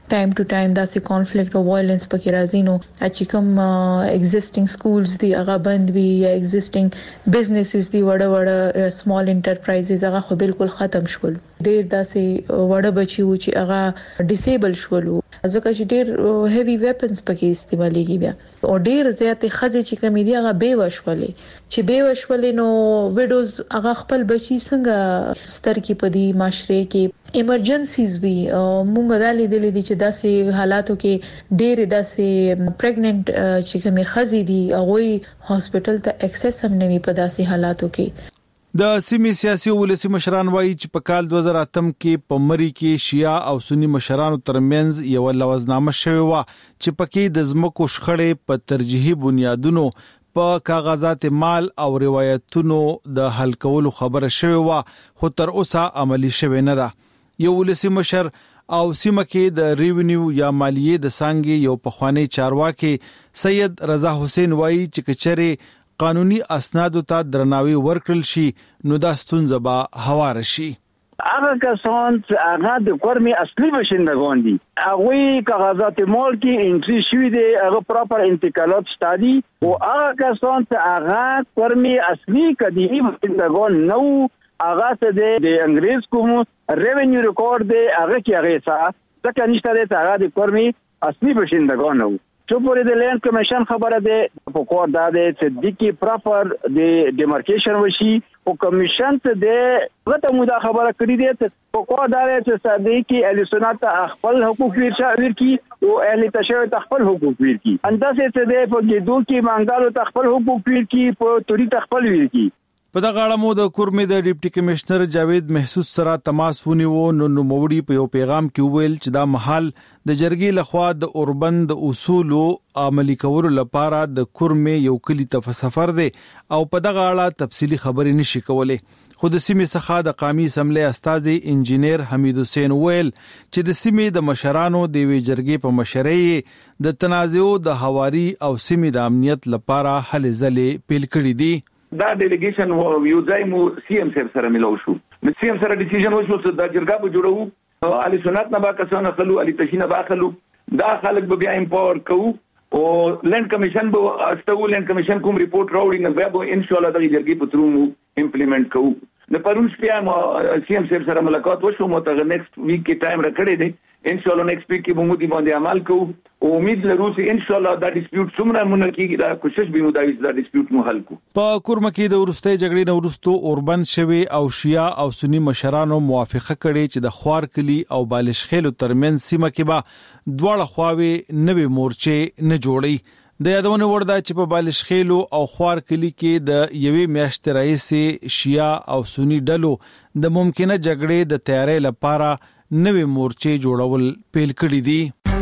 ټایم ټو ټایم داسې کانفلیکټ او وایلنس پکې راځي نو چې کوم ایگزیسټینګ سکولز دی هغه بند وي یا ایگزیسټینګ بزنسز دی وړه وړه سمال انټرپرایزز هغه خو بالکل ختم شول. ډېر داسې وړه بچي و چې هغه ډیسیبل شول ځکه چې ډېر هیوی ویپنز پکې استعمالېږي بیا او ډېر زیاتې خزې چې کوم دی هغه بے وشولې چې بے وشولې نو وډوز هغه خپل بچي څنګه ستر کې پدی معاشره کې ایمرجنسیز وی مونږ د لیدلې دي چې داسې حالاتو کې ډېر داسې پریګننٹ چې کومې خزې دي هغه هاسپټل ته اکسس هم نه وي په داسې حالاتو کې. د سیمې سیاسي او ولسی مشران وایي چې په کال دوه زره اتم کې په مری کې شیعه او سنی مشرانو ترمنځ یو لوزنامه شوی و چې پکې د زمکو شخړې په ترجیحي بنیادونو په کاغذات مال او روایتونو د حل کولو خبره شوی و خو تر اوسه عملی شوی نه ده. یو ولسی مشر او سیمه کې د ریونیو یا مالیې د سانګي یو پخوانی چارواکي سید رضا حسین وایي چې کچره قانوني اسناد ته درناوی ورکړل شي نو دا ستونزه به هوار شي. هغه کسان چې هغه د کورمي اصلي بشندگان دي هغه کاغذات مال کې انټری شوی دي هغه پراپر انتقالات شتادي او هغه کسان چې هغه کورمي اصلي کدي بشندگان نو هغه ته د انګريز کوم ریونیو ریکورډ دی هغه کې هغه څه ځکه نشته دی هغه د کورمي اصلي بشندگان نو چې پورې د لینډ کمیشن خبره ده په کوړ دا ده چې د کی پراپر د ډیمارکیشن وشي او کمیشن ته د غته مودا خبره کړې ده چې په کوړ دا ده چې صدې کې الیسونات خپل حقوق ورکی او اهل تشوي خپل حقوق ورکی اندازې ته د په کې دوه کې مانګالو خپل حقوق ورکی په توري خپل ورکی. په دغه اړه مو د کورمې د ډیپټي کمشنر جاوید محسوس سره تماس ونیو نو نو موړي په یو پیغام کې ویل چې دا محل د جرګې لخوا د اوربند د اصول عملی کولو لپاره د کورمې یو کلی ته سفر دی او په دغه اړه تفصیلی خبرې نشي کولای. خود سیمې څخه د قومي اسمبلی استاذ انجینیر حمید حسین ویل چې د سیمې د مشرانو د وی جرګې په مشرۍ د تنازع د حواري او سیمې د امنیت لپاره حل ځلې پیل کړې دي. دا ډیلیګیشن یو ځای مو سی ام سره سره ملو شو نو سی ام سره ډیسیژن وشو چې دا جرګه به جوړو علي سنت نه با کسانه خلو علي تشینه با خلو دا خلک به بیا امپاور کوو او لند کمیشن به استو لند کمیشن کوم ریپورت راوړي نو بیا به ان شاء الله د جرګې په تروم امپلیمنٹ کوو. د پرون شپه ما سی ام سره ملاقات وشو مو ته نیکسټ ویک کې ټایم راکړی دی ان شاء الله نیکسټ ویک کې به مو دي باندې عمل کوو او امید لرو چې ان شاء الله دا ډیسپیوټ څومره مونږ کېږي دا کوشش به مو دا دا ډیسپیوټ مو حل کو. په کورمه کې د ورستۍ جګړې نه ورستو اوربند شوی او شیعه او سنی مشرانو موافقه کړې چې د خوار کلی او بالشخیل ترمنځ سیمه کې به دواړه خواوې نوې مورچې نه جوړي. د یادونه ورده چې په بالشخیل او خوار کلی کې د یوې میاشتې راهیسې شیعه او سنی ډلو د ممکنه جګړې د تیارۍ لپاره نوې مورچې جوړول پیل کړې دي.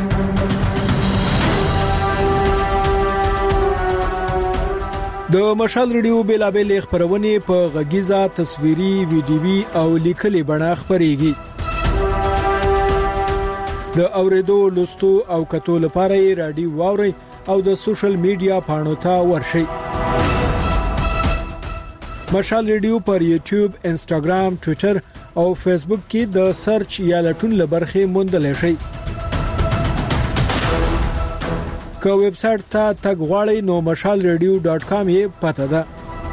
د مشال ریډیو بیلابل خبرونه په غږیزه تصویري ویډیوي او لیکلي بڼه خبريږي. د اوریدو لوستو او کتو لپاره رادیو واوري او د سوشل میډیا پاڼو ته ورشئ. مشال ریډیو پر یوټیوب، انسټاګرام، ټوئیټر او فیسبوک کې د سرچ یا لټون لبرخه موندلای شئ. که ویب سټ ته تګ غواړئ نو مشال ریډیو ډاټ کام یې پته ده.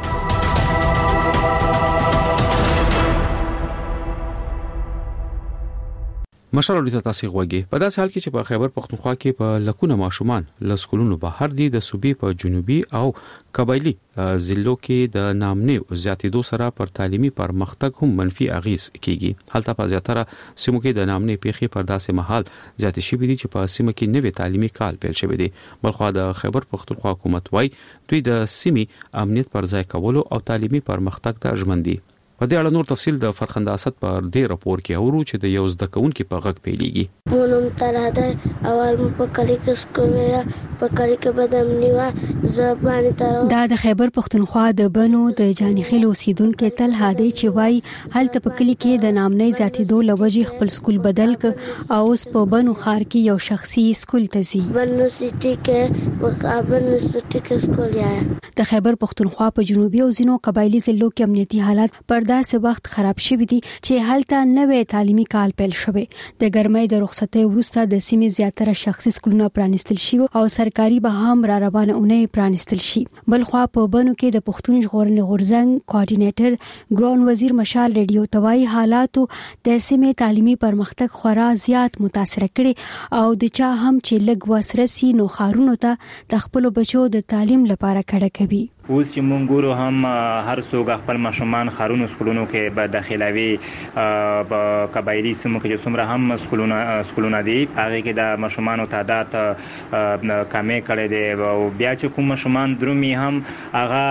مشال اوري تاسو غوږی په داسې حال کې چې په خیبر پختونخوا کې په لکونه ماشومان لسکولونو بهر دي د صوبې په جنوبي او قبایلی ضلعو کې د نامنې زیاتېدو سره پر تعلیمي پرمختګ هم منفي اغیز کیږي. حالت په زیاتره سیمو کې د نامنې پیخي پر داسې محل زیاتې شوې دي چې په سیمه کې نوې تعلیمي کال پیل شوی دی. بلخو د خیبر پختونخوا حکومت وايي دوی د سیمې امنیت پر ځای کولو او تعلیمي پرمختګ ته ژمن دي. په دې اړه نور تفصیل د فرخنده اسد پر دې راپور کې اورو چې د یو زده کوونکو په غږ پیلېږي. مونږ تر ده اول مو په کلی کې سکول یا په کلی کې بدم نیوا زبانی تر دا د خیبر پختونخوا د بنو د جانخیل اوسیدونکو تل هادي چې وای هلته په کلی کې د نامنۍ ذاتېدو لوجي خپل سکول بدل ک او اوس په بنو خار کې یو شخصي سکول ته ځي. بنو سټي کې وقابل سټي کې سکول یا د خیبر پختونخوا په جنوبي او ځینو قبایلی ضلعو کې امنیتي حالات پر په داسې وخت خراب شوی دی چې هلته نوې تعلیمي کال پیل شوی. د ګرمۍ د رخصتۍ وروسته د سیمې زیاتره شخصي سکولونه پرانیستل شي او سرکاري به هم را روانه اونۍ پرانیستل شي. بل خو په بنو کې د پښتون ژغورنې غورځنګ کوارډینیټر ګران وزیر مشال ریډیو توای حالاتو د سیمې تعلیمي پرمختګ خورا زیات متاثر کړي او د چا هم چې لګ وسرسي نو خارونو ته د خپل بچو د تعلیم لپاره کړه کوي. اوس چې مونږ ګورو هم هر څوک خپل ماشومان خارونو سکولونو کې به داخلوي په قبایلی سیمو کې چې څومره هم سکولونه سکولونه دي هغه کې د ماشومانو تعداد کمې کړي دي او بیا چې کوم ماشومان درومي هم هغه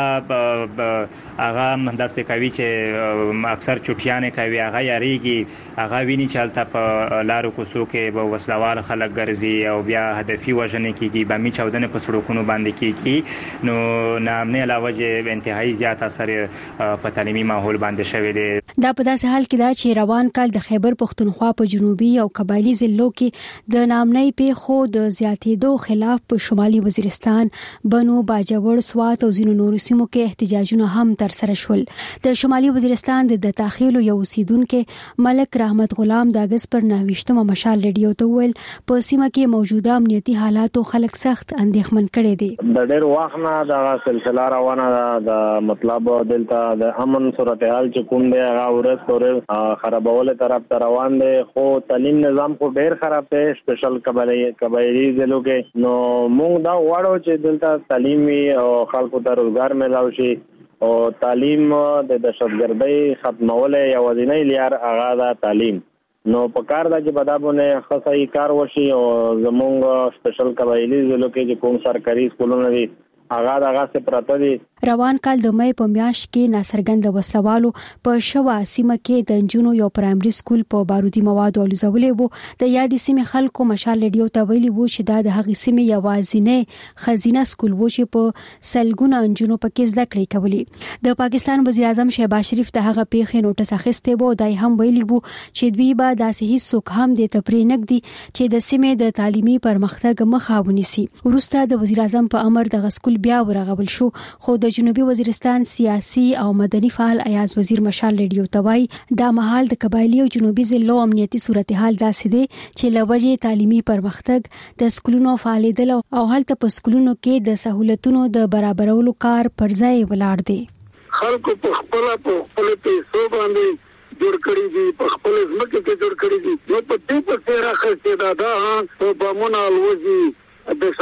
هغه داسې کوي چې اکثر چټیانې کوي هغه یریږي هغه ویني چې الته په لارو کوڅو کې به وسلوال خلک ګرځي او بیا هدفي وژنې کېږي بمي چاودنې په سړکونو باندې کېږي نو نامنه علاوه چې انتهایی زیات اثر په تعلیمي ماحول باندې شوی دی. دا په داسې حال کې دا چې روان کال د خیبر پښتونخوا په جنوبي او قبایلی ضلعو کې د نامنۍ پیښو د زیاتېدو خلاف په شمالي وزیرستان، بنو، باجوړ، سوات او ځینو نورو سیمو کې احتجاجونه هم تر سره شول. د شمالي وزیرستان د دتاخیلو یو اوسیدونکو ملک رحمت غلام د اگست پر نهویشتمه مشال ریډیو ته ویل په سیمه کې موجوده امنیتي حالاتو خلک سخت اندېښمن کړي دي. د ډېر وخت نه دا سلسله روانه ده د مطلب دلته د امن صورتحال چې کوم دی هغه ورځ پورې خرابول طرف ته روان دی خو تعلیم نظام خو ډېر خراب دی سپیشل قبایلی ضلعو کې نو موږ دا غواړو چې دلته تعلیمي او خلکو ته روزګار ملاو شي او تعلیم د دهشتګردۍ ختمول یوازینی لار هغه ده تعلیم نو په کار دا چې بدابونه خاصه کار وشي او زموږ سپیشل قبایلی ضلعو کې چې کوم سرکاري سکولونه دي هغه دغه څه پراته دي. روان کال د مې په میاشت کې ناڅرګند وسلوالو په شوا سیمه کې د انجونو یو پرایمري سکول په بارودي موادو الوزولې وو. د یادې سیمې خلکو مشال ریډیو ته ویلي وو چې دا د هغې سیمې یوازینی خزینه سکول وو چې په سلګونه انجونو پکې زده کړې کولې. د پاکستان وزیر اعظم شهباز شریف د هغه پیښې نوټس اخیسته وو. دای هم ویلي وو چې دوی به داسې هیڅ څوک هم د تپرې نګدي چې د سیمې د تعلیمي پرمختګ مخه ونیسي. وروسته د وزیر اعظم په امر د سکول بیا ورغول شو خو د جنوبي وزیرستان سیاسي او مدني فعال ایاز وزیر مشال ریډیو توای دا مهال د قبایلی او جنوبي ضلعو امنیتي صورتحال داسې دی چې لوجه تعلیمي پرمختګ د سکولونو فعالیدل او هلته په سکولونو کې د سہولتونو د برابرولو کار پر ځای ولاړ دی. خلکو په خپل په خپل پیسو باندې جوړ کړی دي په خپل ځمکه کې جوړ کړی دي نو په دې په څیر راخسته دا دا په بمونه الوزي د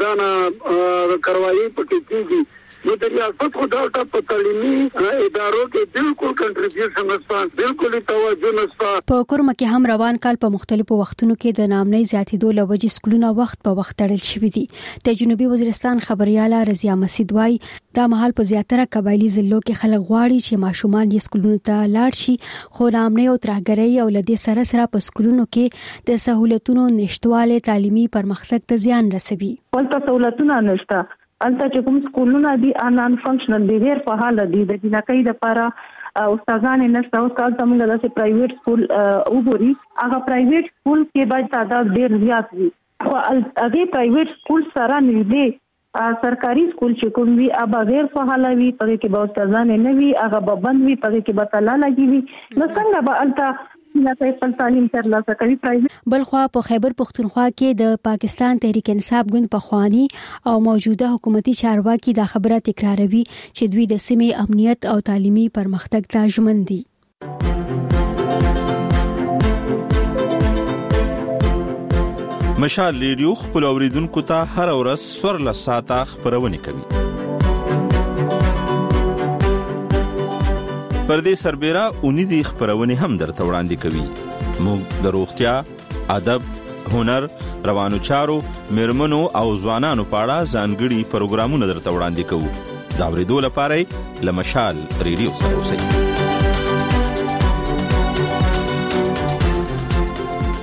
شتګردانه کاروایی پکې کیږي نو د ریاست خو دا په تعلیمي ادارو کې بالکل کنټریبیوشن نشته بالکل توجه نشته. په کورمه کې هم روان کال په مختلفو وختونو کې د نامنۍ زیاتېدو لوجې سکولونه وخت په وخت تړل شوي دي. د جنوبي وزیرستان خبرياله رضیا مسعود وايي دا مهال په زیاتره قبایلی ضلعو کې خلک غواړي چې ماشومان یې سکولونو ته لاړ شي خو نامنۍ او ترهګرۍ او لدې سره سره په سکولونو کې د سہولتونو نشټواله تعلیمي پرمختګ ته زیان رسوي. ولته سہولتونه نشته البته چې کوم سکولونه دي ان فنکشنل دي غیر فعال دي د جنکۍ لپاره استادان نشته او استاد زموږ د پرایویټ سکول وګوري هغه پرایویټ سکول کې باید تعداد ډیر زیات وي خو هغه پرایویټ سکول سره نږدې سرکاري سکول چې کوم وي هغه غیر فعال وي په کې به استادان نه وي هغه به بند وي په کې به تعالی لګي نو څنګه به البته بلخوا په خیبر پښتونخوا کې د پاکستان تحریک انصاف ګوند پخوانی او موجوده حکومتي چارواکي دا خبره تکراروي چې دوی د سیمې امنیت او تعلیمي پرمختګ ته ژمن دي. مشال ریډیو خپل اوریدونکو ته هر ورځ سوړ لساته خبرونه کوي. پردې سربېره اونیزي خبرونه هم درته وړاندې کوي. موږ د روغتیا، ادب، هنر، روانو چارو، میرمنو او ځوانانو په اړه ځانګړي پروګرامونه درته وړاندې کوو. دا ورېدو لپاره له مشال ریډیو سره اوسئ.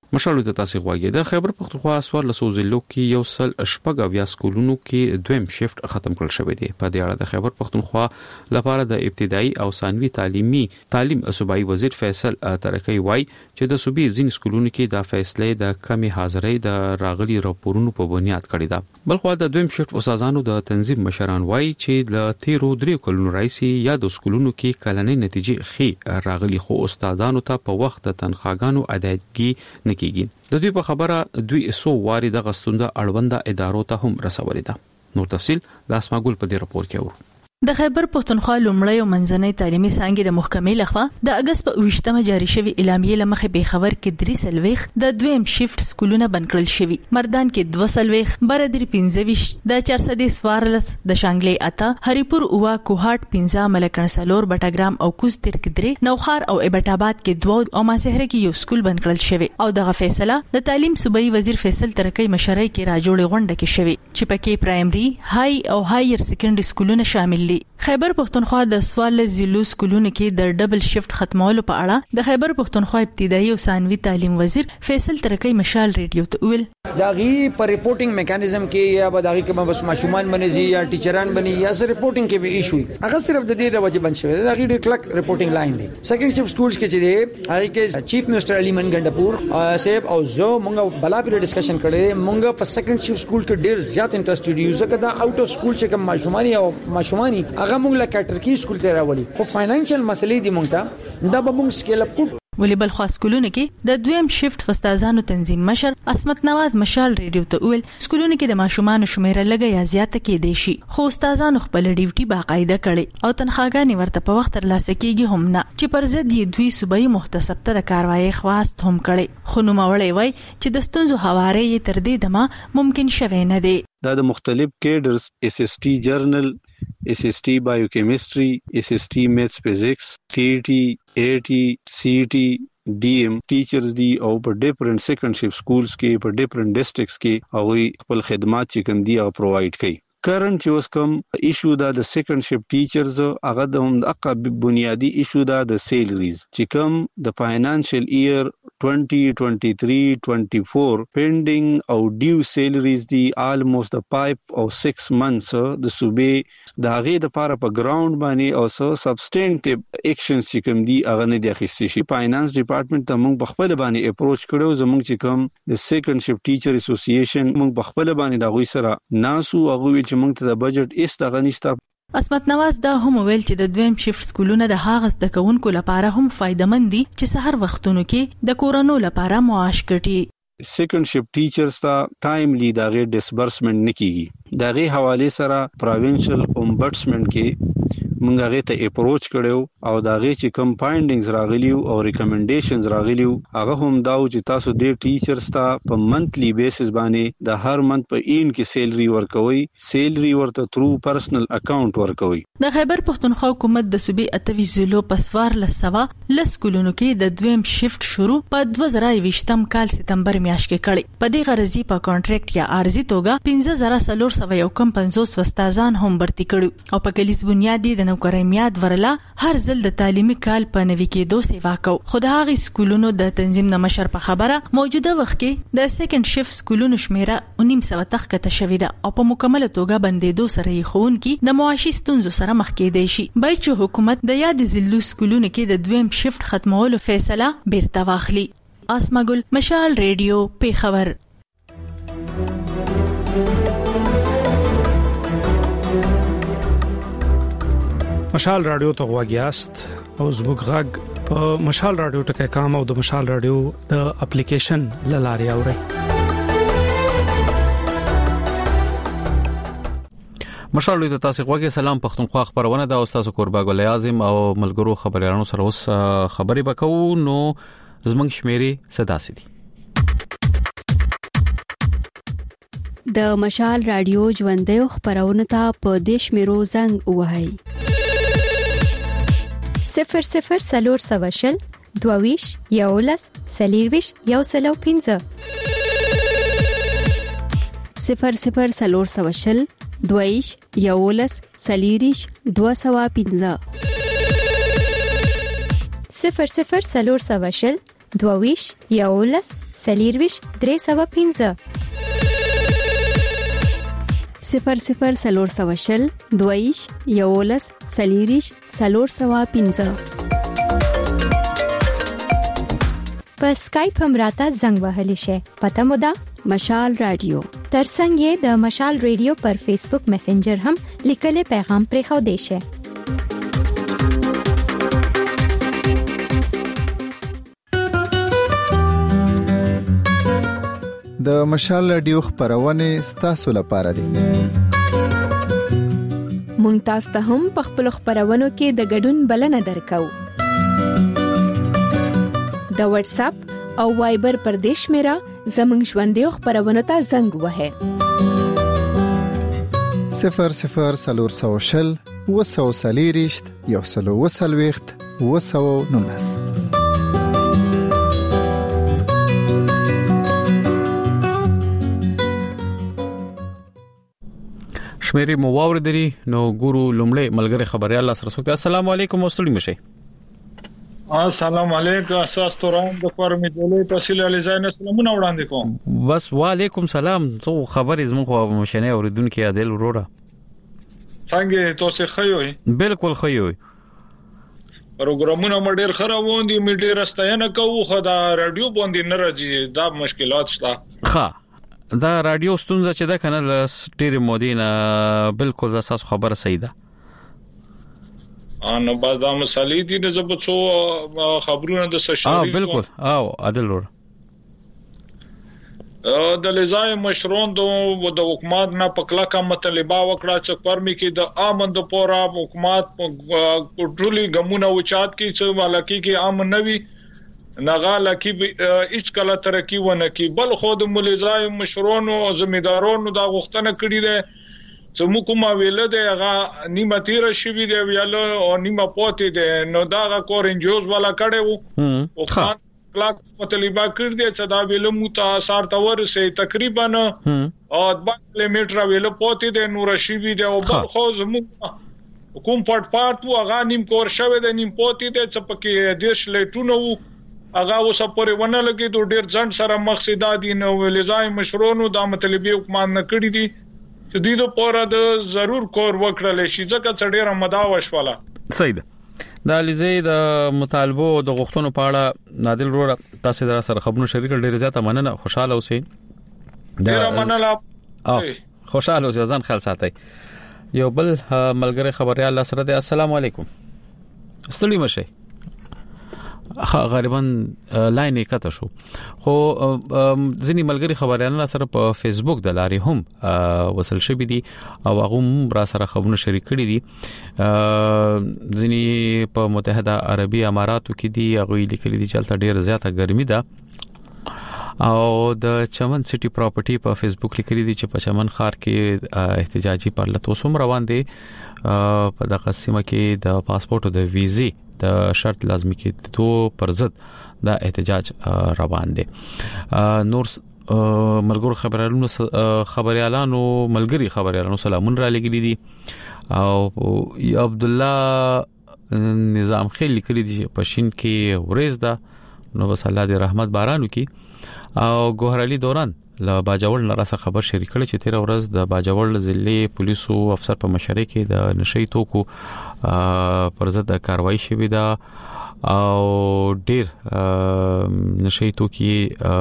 مشالو ته تاسو غواړئ د خیبر پختونخوا سوار لسو ضلعو کې یو سل شپږ اویا سکولونو کې دویم شیفت ختم کړل شوی دی. په دې اړه د خیبر پختونخوا لپاره د ابتدایي او ثانوي تعلیمي تعلیم صوبایي وزیر فیصل ترکی وایي چې د صوبې ځین سکولونو کې د فیصلې د کمی حاضرۍ د راغلي راپورونو په بنیاد کړی ده. بلخو د دویم شیفت استادانو د تنظیم مشران وایي چې د تیرو درې کلونو راځي یا د سکولونو کې کلنۍ نتیجې خې راغلي خو استادانو ته په وخت د تنخواګانو ادایګي کیږي. د دوی په خبره دوی سو واري د غستونده اړونده ادارو ته هم رسولې ده. نور تفصيل د اسماګل په دې راپور کې اورو. د خیبر پختونخوا لومړی او منځنۍ تعلیمي څانګې د محکمې لخوا د اگست په اوویشتمه جاری شوی اعلامیه لمخې به خبر کې درې سلويخ د دویم شیفت سکولونه بند کړل شوی. مردان کې دوه سلويخ، برادری پنځويش، د چارصد سوارلس، د شانګلې اته، هریپور اوه، کوهاټ پنځه، ملکن سالور، بټاګرام او کوز تر کې درې، نوخار او ابټ آباد کې دوه او ماسهره کې یو سکول بند کړل شوی. او دغه فیصله د تعلیم صوبایي وزیر فیصل ترکی مشرۍ کې راجوړې غونډه کې شوی چې پکې پرایمري، های او هایر سیکنډري سکولونه شامل دي. خیبر پختونخوا د سوال زیلو سکولونو کې د ډبل شیفت ختمولو په اړه د خیبر پختونخوا ابتدایي او ثانوي تعلیم وزیر فیصل ترکی مشال ریډیو ته ویل داغي پر ریپورټینګ میکانیزم کې یا به داغي کې بس ماشومان بنځي یا ټیچران بني یا سره ریپورټینګ کې به ایشو هغه صرف د دې راوځي بن شوی داغي ډیر کلک ریپورټینګ لاین دی. سیکنډ شیفت سکولز کې چې دی هغه کې چیف منسٹر علي من ګندپور صاحب او زه مونږ بلا په ډسکشن کړي مونږ په سیکنډ شیفت سکول کې ډیر زیات انټرېسټډ یو ځکه دا اوټ اف سکول چې کوم ماشومان او ماشومانی هغه مونږ لا کټر کې سکول ته راولي او فاینانشل مسلې دي مونږ ته دا به مونږ سکیل اپ کوو. ولې بل خاص سکولونه کې د دویم شیفت استادانو تنظیم مشر اسمت نواز مشال ریډیو ته ویل سکولونه کې د ماشومان شمیره لګي یا زیاته کې دي شي خو استادانو خپل ډیوټي باقاعده کړي او تنخواګانې ورته په وخت ترلاسه کیږي هم نه چې پر ضد یې دوی صوبایي محتسب ته کاروایی خواست هم کړي. خو نوموړی وای چې د ستونزو حواله یې تر دې دمه ممکن شوه نه دی. دا د مختلف کیډرز اس اس ټي جرنل، اس اس ټي بایوکیمستري، اس اس ټي میتھس فزکس، ټي ټي، اے ټي، سی ټي، ډي ایم ټیچرز دی او په ډیفرنٹ سیکنډ شیفت سکولز کې په ډیفرنٹ ډسټرکټس کې او خپل خدمات چې کوم دی او پرووایډ کوي. کرنٹ چې اوس کوم ایشو دا د سیکنډ شیفت ټیچرز هغه د هم اقا بنیادی ایشو دا د سیلریز چې کوم د فاینانشل ایئر twenty twenty-three twenty-four pending او ډیو سیلریز دی almost د five او six months د صوبې د هغه د لپاره په ګراوند باندې او سو سبسټینټیو اکشن چې کوم دی هغه نه دی اخیستي شي. فاینانس ډپارټمنټ ته موږ بخپل باندې اپروچ کړو زموږ چې کوم د سیکنډ شیفت ټیچر اسوسییشن موږ بخپل باندې دا غوي سره ناسو هغه ویل چې موږ ته د بجټ ایست دغه نشته. اسمت نواز دا هم ویل چې د دویم شیفت سکولونه د هاغس د کوونکو لپاره هم فائدمن دي چې سحر وختونو کې د کورونو لپاره معاش کټي. سیکنډ شیفت ټیچرز ته ټایملی دغه ډیسبرسمنت نکېږي. دغه حواله سره پروینشل اومبډسمنت کې موږ هغه ته اپروچ کړو او دغه چې کم فایندینګز راغلیو او ریکمنډیشنز راغلیو هغه هم دا چې تاسو د ټیچرز ته په منتلی بیسس باندې د هر منت په این کې سیلری ورکوي، سیلری ورته تھرو پرسنل اکاونټ ورکوي. د خیبر پختونخوا حکومت د صوبې اتوي ضلعو پسوار لسوا لسکولونو کې د دویم شیفت شروع په دوه زره یوویشتم کال سپتمبر میاشت کې کړي. په دې غرضی په کانټریکټ یا عارضی توګه پنځه زره څلور سوه یو کم پنځوس استادان هم برتی کړي او په کلیز بنیادی د نوکرۍ میاد ورلا هر ځل د تعلیمي کال په نوي کېدو سیوا کو. خو د هغې سکولونو د تنظیم د مشر په خبره موجوده وخت کې د سیکنډ شیفت سکولونو شمیره نیم سوه تخکته شوې ده او په مکمله توګه بندېدو سره یې ښوونکي د معاشي ستونزو سره مخ کېدی شي. باید چې حکومت د یاد ضلعو سکولونو کې د دویم شیفت ختمولو فیصله بیرته واخلي. اسماګل مشال ریډیو پیښور. مشال رادیو ته غواګیاست او زموږ غږ په مشال رادیو ټکي کام او د مشال رادیو د اپلیکیشن لاري اوري. مشال ته تاسو غواګی سلام پختونخوا خبرونه دا استاد قربا ګل اعظم او ملګرو خبريالانو سره اوس خبري وکاو نو زمنګ شمیري صدا سي د مشال رادیو ژوندې خبرونه ته په دیش میرو زنګ وهاي صفر صفر سلور سواشل دوویش یولس سلیرویش یو سلو پینځه صفر صفر سلور سواشل دوویش یولس سلیریش دو سوا پینځه صفر صفر سلور سواشل دوویش یولس سلیرويش درې سوه پنځه صفر صفر سلور سوه شل دویش یولس سلیریش سلور سوه پنځه. په سکایپ هم راته زنګ وهلی شي. پته مو ده مشال رادیو. ترڅنګ یې د مشال رادیو پر فیسبوک میسنجر هم لیکلي پیغام پرې خو دی شي. د مشال رادیو خبرونه ستاسو لپاره دي. مونږ تاسو ته هم په خپل خبرونو کې د ګډون بلنه درکو. د واتس اپ او وایبر پر دیش میرا زمنګ ژوندې خبرونه ته زنګ وهه. صفر صفر سلور سو شل وسو سلیریشت یو سلو وسلويخت وسو نونس. شمیرې مو واوریدلی نو ګورو لومړی ملګری خبريال الله سره سوته. السلام علیکم واستړي مشه. السلام علیکم اساس توران د فارمې دولې تحصیل علی زین سلامونه وړاندې کوم. بس وعلیکم سلام. څو خبرې زموږ مشنه اوریدونکو عادل وروره څنګه تاسو خيوي؟ بالکل خيوي. پروګرامونه مډیر خرابون دي میډیر استاینه کوو خدا رادیو باندې نه راځي دا مشکلات شته. ښه دا رادیو ستونزه چې دا کنه ډېر مودینه بالکل اساس خبره صحیح ده. ان بعد د مسالې دي د زبڅو خبرونه د سشاري. اه بالکل او عادل ور د لزای مشرون د حکومت نه پکلا کا مطالبه وکړه چې پرمي کې د امن د پورا حکومت ټولي ګمونه وچات کې چې ولکه کې امن نوي نغاله کې هیڅ کله ترقی ونه کې بل خود ملزای مشرونو او زمیدارونو دا غوښتنه کړې ده چې موږ کومه ویل ده هغه نیمه تیر شي دی ویل او نیمه پاتې ده نو دا کور انجوز والا کړي وو او خان کلاک مطالبه کړ دي چې دا ویل مو ته اثر تور سي تقریبا او د کیلومتر ویل پاتې ده نور شي دی او بل خو زموږ کوم پټ پټ هغه نیم کور شوه ده نیم پاتې ده چې پکې دیش لیټونه وو هغه اوس پورې ونه لګي د ډیر ځند سره مقصد دي نو ولزای مشرونو د مطالبه حکومت نه کړی دي چې د دې لپاره د ضرور کور وکړل شي ځکه چې ډیره مداوش والا. صحیح ده. د لیزې د مطالبه او د غوښتنو په اړه نادل وروره تاسو در سره خبرونه شریک ډیر زیاته مننه خوشاله اوسئ. ډیر مننه. او خوشاله اوسئ ځان خیال ساتئ. یو بل ملګری خبريال الله سره د السلام علیکم. استړي مشه. غالبا لاین یې کته شو خو ځینی ملګری خبريالانو سره په فیسبوک د لارې هم وصل شوی دي او هغه هم را سره خبرونه شریک کړي دي. ځینی په متحده عربی اماراتو کې دي هغه لیکلي دي چې تل ډیر زیاته ګرمي ده او د چمن سټي پراپرټي په فیسبوک لیکلي دي چې په چمن ښار کې احتجاجي پرلط وسوم روان دي په دغه سیمه کې د پاسپورت او د ویزې د شرط لازمي کې تو پر ضد دا احتجاج روان دي. نور ملګرو خبريالانو خبريالانو ملګری خبريالانو سلامون را لګلي دي او عبد الله نظام خیل لیکلي دي پښین کې ورځ ده نو بس الله دې رحمت بارانو کې او ګوهر علي دوران له باجوړ نه راسه خبر شریک کړي چې تیر ورځ د باجوړ ضلعي پولیسو افسر په مشرۍ کې د نشئی توکو پر ضد کاروایی شوې ده او ډیر نشئی توکي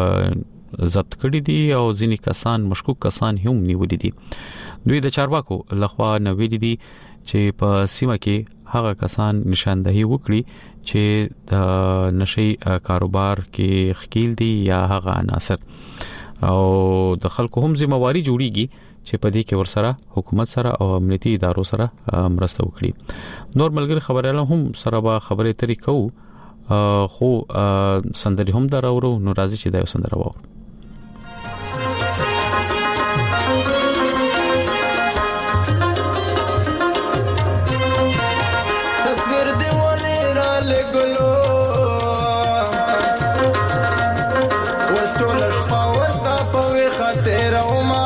ضبط کړي دي او ځینې کسان مشکوک کسان هم نیولې دي. دوی د چارواکو لخوا نویل دي چې په سیمه کې هغه کسان نشاندهي وکړي چې د نشئی کاروبار کې خکیل دي یا هغه عناصر او د خلکو هم ذمہواری جوړیږي چې په دې کې ورسره حکومت سره او امنیتي ادارو سره مرسته وکړي. نور ملګری خبريالان هم سره به خبرې ترې کوو خو سندري هم دراورو نو راځي چې دا سندره وو. تصویر دی ولې را لګلو وشتول شپه وستا په خاطر او ما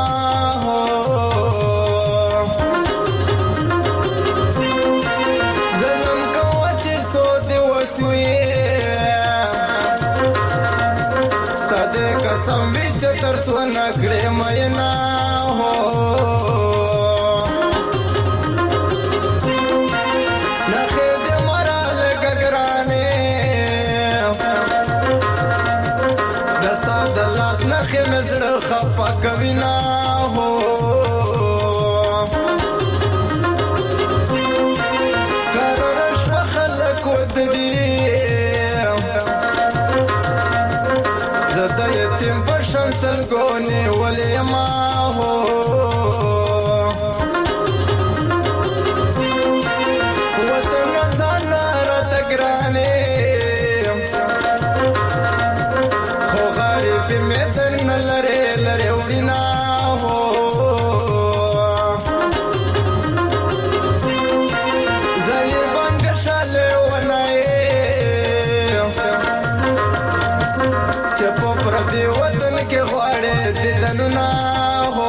Stade تر سونه کړې مینا هو نخې دې مرال ګګرانې دستا د لاس نخې مزړه خپه کوي نا هو سلګونه ولې ما هو وطن زانا را تګرانې خو غریب مې تن لره لره وینا هو زنی بنګ شاله ونای چپ پر دی وطن کې غواړې ددنو نا هو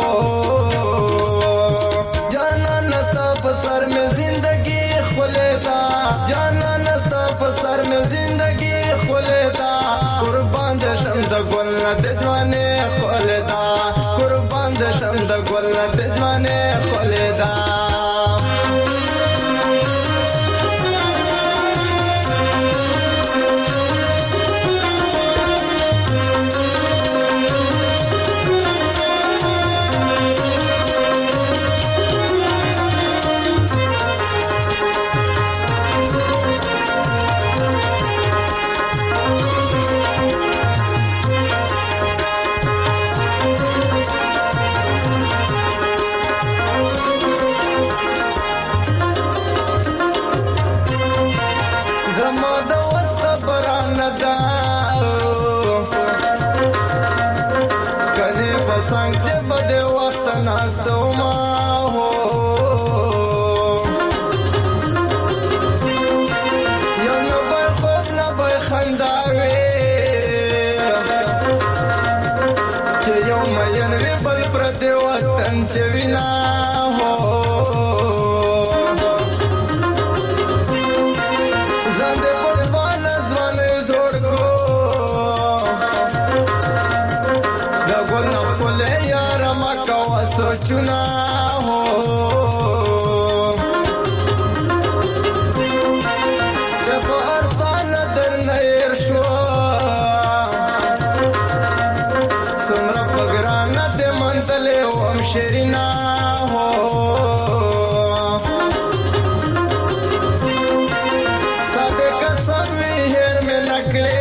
جانا نستا په سر مې زندگی خولتا جانا نستا په سر مې زندگی خولتا قربان دې شم د ګل د ځوانې خولتا قربان دې شم د ګل د ځوانې خولتا चुना हो जब अरसान दर नयर शो सुमरा पगराना ते मंतले ओम शरीना हो सादे कसम हेर में नकले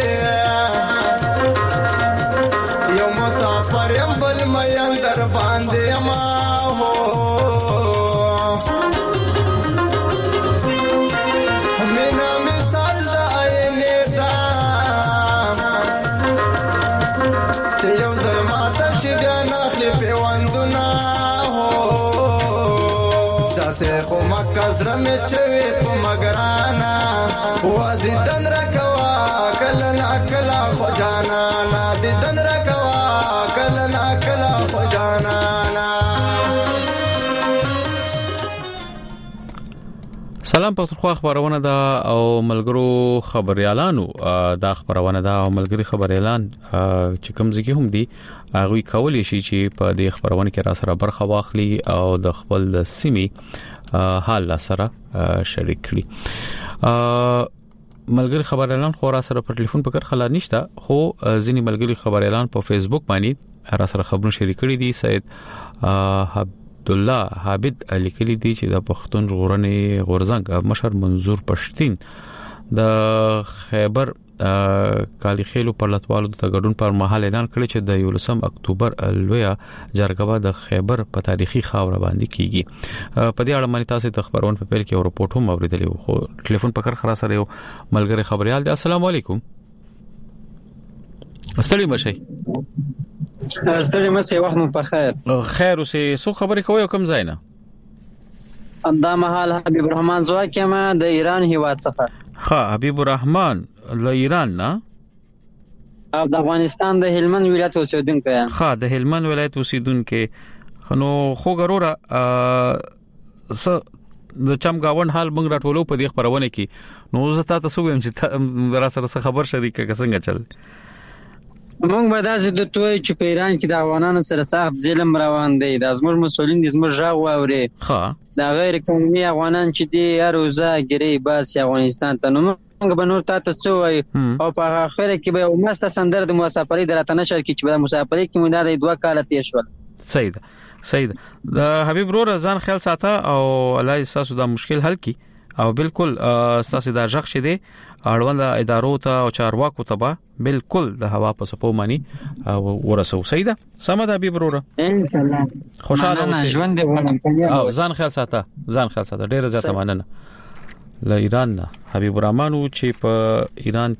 यो मुसाफर बल मयं दर बांधे अमा हो मीना मिसाल आए नेता चयो जलमाता शिगाना खले पेवंदुना हो दासे को मक्का में चवे को मगराना वादी दन रखवा कलना कला हो जाना ना दी दन रखवा कलना कला हो जाना ना। سلام پښتونخوا خبرونه ده او ملګرو خبريالانو دا خبرونه ده او ملګری خبريالان چې کوم ځکه هم دي هغه کولای شي چې په دې خبرونه کې را سره برخه واخلي او د خپل د سیمې حال سره شریک کړي. ملګری خبريالان خو را سره په ټلیفون په کار خلا نشته خو ځینی ملګری خبريالان په فیسبوک باندې را سره خبرونه شریک کړي دي. سید عبدالله حابد لیکلي دي چې د پښتون ژغورنې غورزنګ مشر منظور پښتين د خیبر کالی خېلو پر لټوالو د تګډون پر مهال اعلان کړی چې د یولسم اکتوبر لویا جرګه د خیبر په تاریخي خاور باندې کیږي. په دې اړه مې تاسو ته خبرونه په پیل کې او رپورټ هم اوریدلی خو ټلیفون په کار خلاص سره یو ملګری خبريال دی. السلام علیکم. ستړي مشه ستړي مشه وخت مو په خیر خیر اوسه سو خبرې کوي کوم ځای نه دا مهال حبیب الرحمن زواکمه د ایران هیواد څخه. ها حبیب الرحمن له ایران نه او د افغانستان د هلمند ولایت اوسیدونکو یم. ها د هلمند ولایت اوسیدونکو خنو خو غروره س د چمګاون حال موږ راټولو په دې خبرونه کې نو زه تاسو ویم چې را سره خبر شریکه څنګه چل موږ به داسې د توي چې په ایران کې د افغانانو سره سخت ظلم روان دی، د زموږ مسولین د زموږ ژغ واوري ها دا غیر قانوني افغانان چې دی هر روزه ګری باسي افغانستان ته، نو موږ به نور تاسو څه وای او په اخر کې به مسته سندر د مسافرۍ درته نشر کې چې د مسافرۍ کې مونږ د دوه کال تیر شول. صحیح ده صحیح ده. د حبیب رور ځان خیال ساته او الله تاسو دا مشکل حل کی او بالکل تاسو دا ژغ شه دی اړوند ادارو ته او چارواکو ته به بالکل د هوا په سپو مانی ورسو. صحیح ده سم ده حبیب رور ان شاء الله خوشاله اوسئ ژوند دې او ځان خیال ساته ځان خیال ساته ډیره زیاته مننه. له ایران نه حبیب الرحمن چې په ایران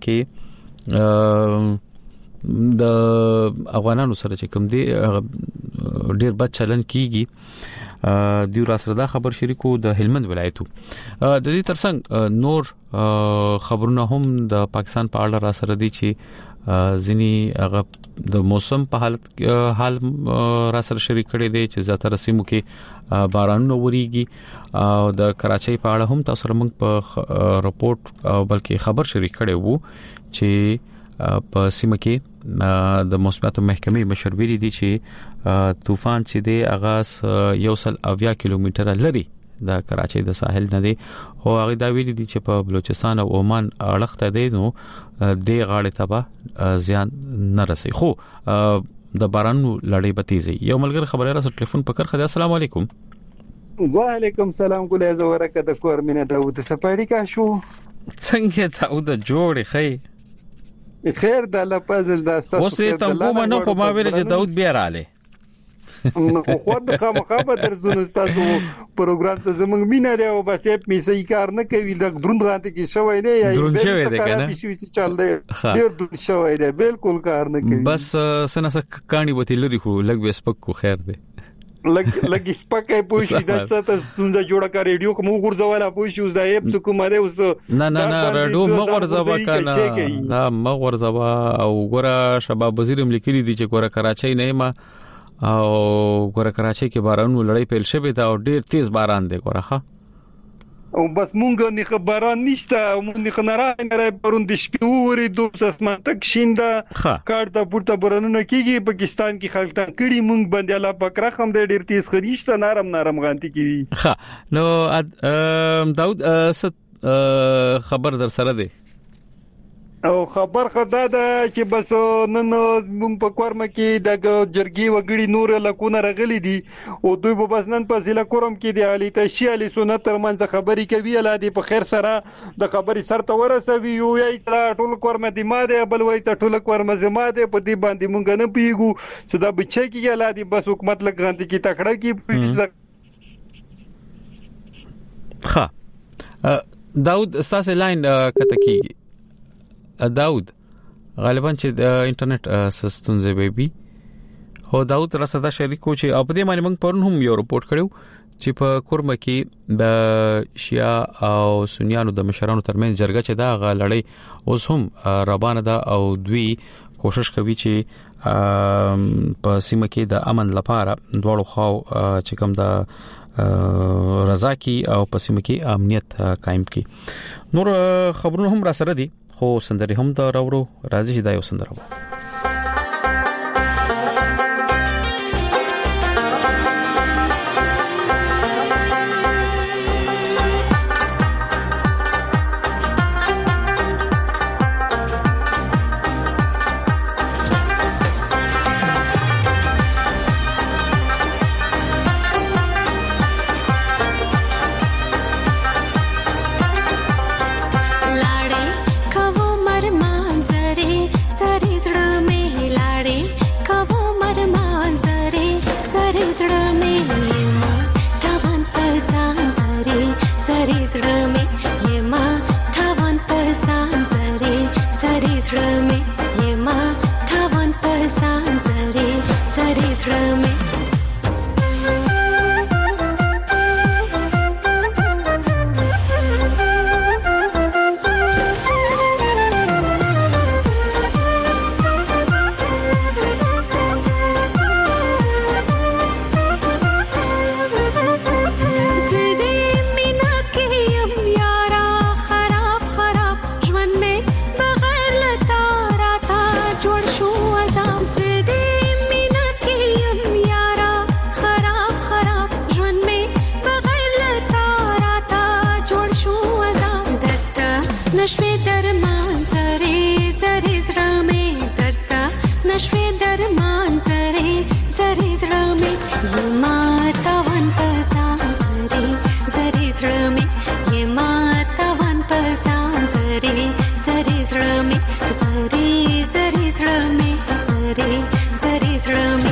کې د افغانانو سره چې کوم دی ډیر بد چلن کیږي دیو را سره دا خبر شریکو د هلمند ولایتو د دې ترڅنګ نور خبرونه هم د پاکستان په اړه را سره دي چې ځینی هغه د موسم په حالت حال را سره شریک کړي دي چې زیاتره سیمو کې بارانونه وریږي او د کراچۍ په اړه هم تاسو سره موږ په رپورت او بلکې خبر شریک کړي وو چې په سیمه کې د موسمیاتو محکمې مشر ویلي دي چې طوفان چې دی هغه یو سل اویا کیلومتره لري د کراچۍ د ساحل نه دی، خو هغه دا ویلي دي چې په بلوچستان او عمان اړخته دی نو د غاړې ته زیان نه رسي، خو د بارانو لړۍ به تیزي. یو ملګری خبره را سره ټلیفون پکړ خدای السلام علیکم. وعلیکم سلام ګل از ورکه د کور مینه داوود سپاړی کا شو څنګه داوود جوړ خې خیر د الله فضل دا ستاسو اوس ته کومه نه خو ما ویل چې داوود بیا رااله نو خو د خامخابه درځون تاسو پروګرام ته زمونږ مینه دی او بس یې می صحیح کار نه کوي د دروند غانته کې شوی نه یا دروند شوی دی کنه شي چې چل دی ډیر دروند شوی دی بالکل کار نه کوي بس سنه سک کانی وتی لري خو لګ وسپک کو خیر دی لګ لګ سپکه پوښی د څه ته څنګه جوړه کا ریډیو کوم ورځواله پوښی اوس د ایپ څه کومه اوس نه نه نه ریډیو مغورځوا کنه لا مغورځوا او ګوره شباب وزیرم لیکلي دي چې ګوره کراچۍ نه ما او ګوره کراچۍ کې بارانو لړۍ پیل شوه دا ډیر تیز باران دی ګوره ښه او بس مونږ نه خبران نشته مونږ نه راي نه راي پروند شپې ووري دوه اسمان تک شیندا کار ته پورته برنونه کیږي پاکستان کې خلک ته کړي مونږ باندې الله پاک رحم دې ډیر تیز خریشته نرم نرم غانتی کیږي ها نو داود خبر در سره دی او خبر خدا ده چې بس نن موږ په کورم کې د جرګي وګړي نور لکونه رغلي دي او دوی په بس نن په ضلع کورم کې د علي تشي علي سنت ترمنځ خبري کوي الاده په خیر سره د خبري سره ته ورسوي یو یې ټول کورم د ماده بل وای ته ټول کورم زماده په دې باندې مونږ نه پیګو چې دا بچی کې الاده بس حکومت لګانتي کې تکړه کې ها داود استاسه لاین کته کیږي داود غالبا چې د انټرنیټ سیستم زې بي هو داود رسدا شریکو چې په دې باندې موږ پرون هم یو رپورت کړو چې په کورمه کې د شیا او سنیانو د مشرانو ترمنځ جرګه چې دا غلړی اوس هم روانه ده او دوی کوشش کوي چې په سیمه کې د امن لپاره دواړو خواو چې کوم د رضا کی او په سیمه کې امنیت قائم کی. نور خبرونه هم را سره دي خو سندري هم دا راوړو راځي چې دا یو سندره نشوي درمان زری زری زړه مې درته نشوي درمان زری زری زړه مې یما تاوان پسان زری زری زړه مې یما تاوان پسان زری زری زړه مې زری زری زړه مې زری زری زړه مې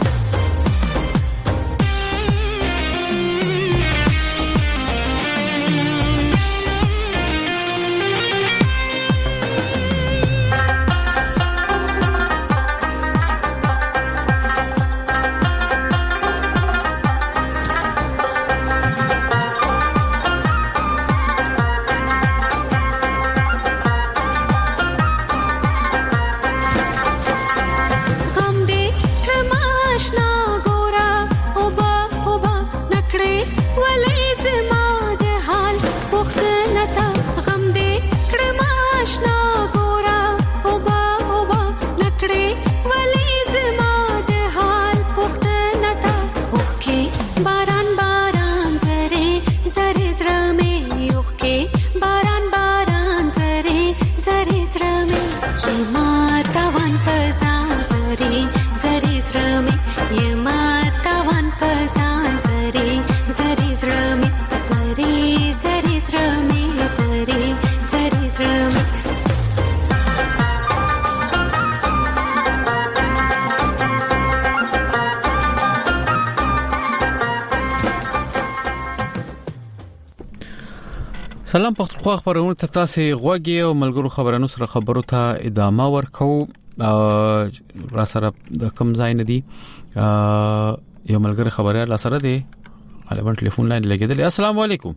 سلام پختونخوا خبرونه ته تاسو غوږی او ملګرو خبرونو سره خبرو ته ادامه ورکو را سره د کم ځای نه دی یو ملګری خبره را سره دی غالبا ټلیفون لاین لګیدل. السلام علیکم.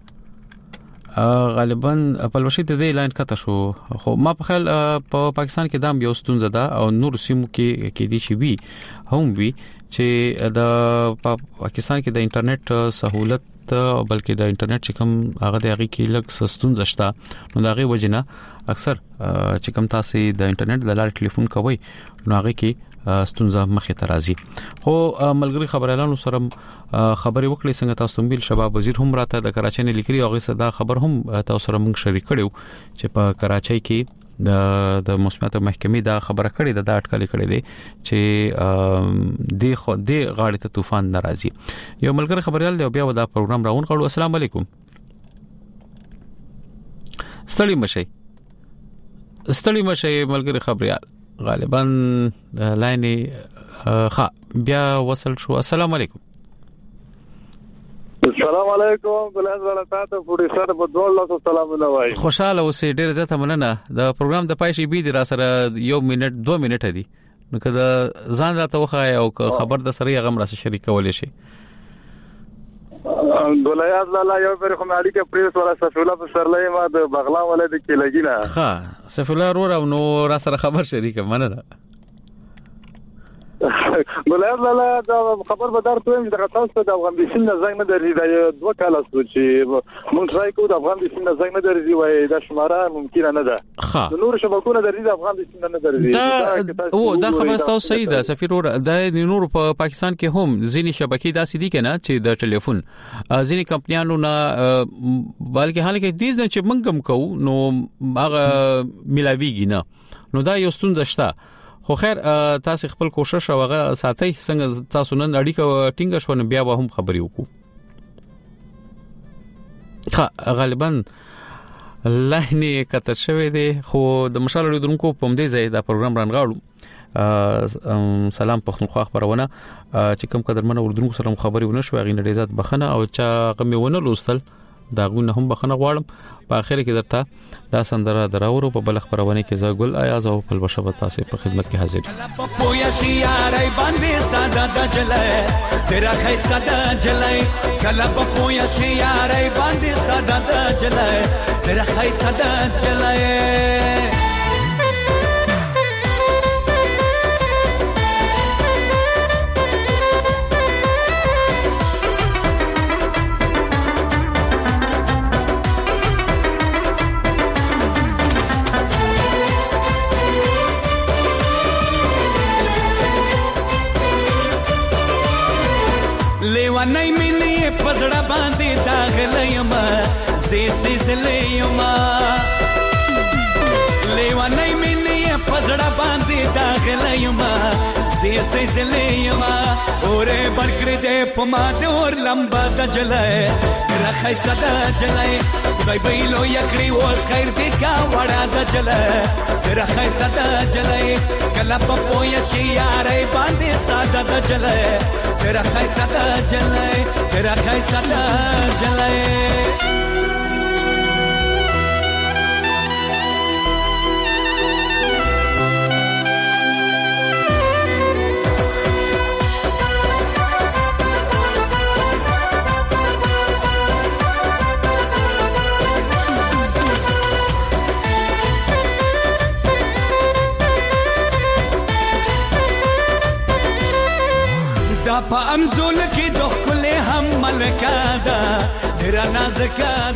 غالبا په لوشي د دې لاین کته شو خو ما په خیال په پاکستان کې دام یو ستونزه ده او نور سیمو کې کې دي شي وي هم وي چې د پاکستان کې د انټرنیټ سہولت بلکې د انټرنیټ چې کوم هغه د هغه کې لږ سستون زشتا نو دا غي وجنه اکثر چې کوم تاسو د انټرنیټ د لارې ټلیفون کوي نو هغه کې ستونزه مخې ته راځي. خو ملګری خبرالانو سره خبري وکړې څنګه تاسو موبایل شباب وزیر هم راته د کراچۍ نه لیکلي او هغه صدا خبر هم تاسو سره موږ شریک کړو چې په کراچۍ کې د د موسمیات محکمې دا خبره کړې ده دا اټکل کړې ده چې د خو د غاړې ته طوفان ناراضي. یو ملګری خبريال دی بیا دا پروګرام راون کړو. السلام علیکم. ستړي مشي ستړي مشي ملګری خبريال غالبا لاین ها بیا وصل شو. السلام علیکم. السلام علیکم بلند ولاتاته پروډوسر په دوه سلام نه وای. خوشاله اوسې ډیر زته مننه. د پروګرام د پایشي بي د را سره یو منټ دوه منټه دي نو کله ځان راته وخای او خبر د سره غم را سره شریک کولای شي. دولایات لاله یو پر خو مالک پریس ولا سفولا په سرلې ما د بغلا ولې د کېلګینا ها سفولا ور نو را سره خبر شریک مننه. دولایات لاله دا خبر به درته وایم د تاسو د افغان بشین نه زنګ نه درځي دا دوه کاله سو چې مونږ راي کو د افغان بشین نه زنګ نه درځي وای دا شماره ممکنه نه ده. د نور شبکونه درځي د افغان بشین نه درځي دا او دا خبره تاسو صحیح ده سفیر ور د نور په پاکستان کې هم ځینی شبکې داسې دي کنه چې د ټلیفون ځینی کمپنیانو نه بلکې حال کې دیز نه چې منګم کو نو هغه ملاویږي نه نو دا یو ستونزه شته. خو خیر تاسو خپل کوشش او هغه ساتي څنګه تاسو نن اړیکه ټینګ شو نو بیا به هم خبري وکړو. ها غالبا لاینه کتر شوی دی خو د مشال لیدونکو په مدې ځای دا پروګرام رانغاړو. سلام پختونخوا خبرونه چې کوم قدر منه وردونکو سره خبري ونه شو غي نړۍ ذات بخنه او چا غمونه لوستل دا غونه هم بخنه غواړم. په اخر کې درته دا سندره دراورو په بل خبرونه کې زګل آیاز او په بشبه تاسو په خدمت کې حاضر یم. پویا شي یارای باندې ساده د جلای تیرا خیسته د جلای کله په پویا شي یارای باندې ساده د جلای تیرا خیسته د جلای لیوانای مینې پزړه باندې داغلې ما زې زې زلې ما زړه باندې داخله یما زی سې زلې یما اورې برکړې دې په ما د اور لمبا د جلای راخایسته د جلای خدای به لو یکړي اوس خیر دې کا وړا د جلای راخایسته د جلای کله په پویا شي یارې باندې ساده د جلای راخایسته د جلای راخایسته د جلای دا په امزول کې د خپل هم ملکا دا ډیر نازکا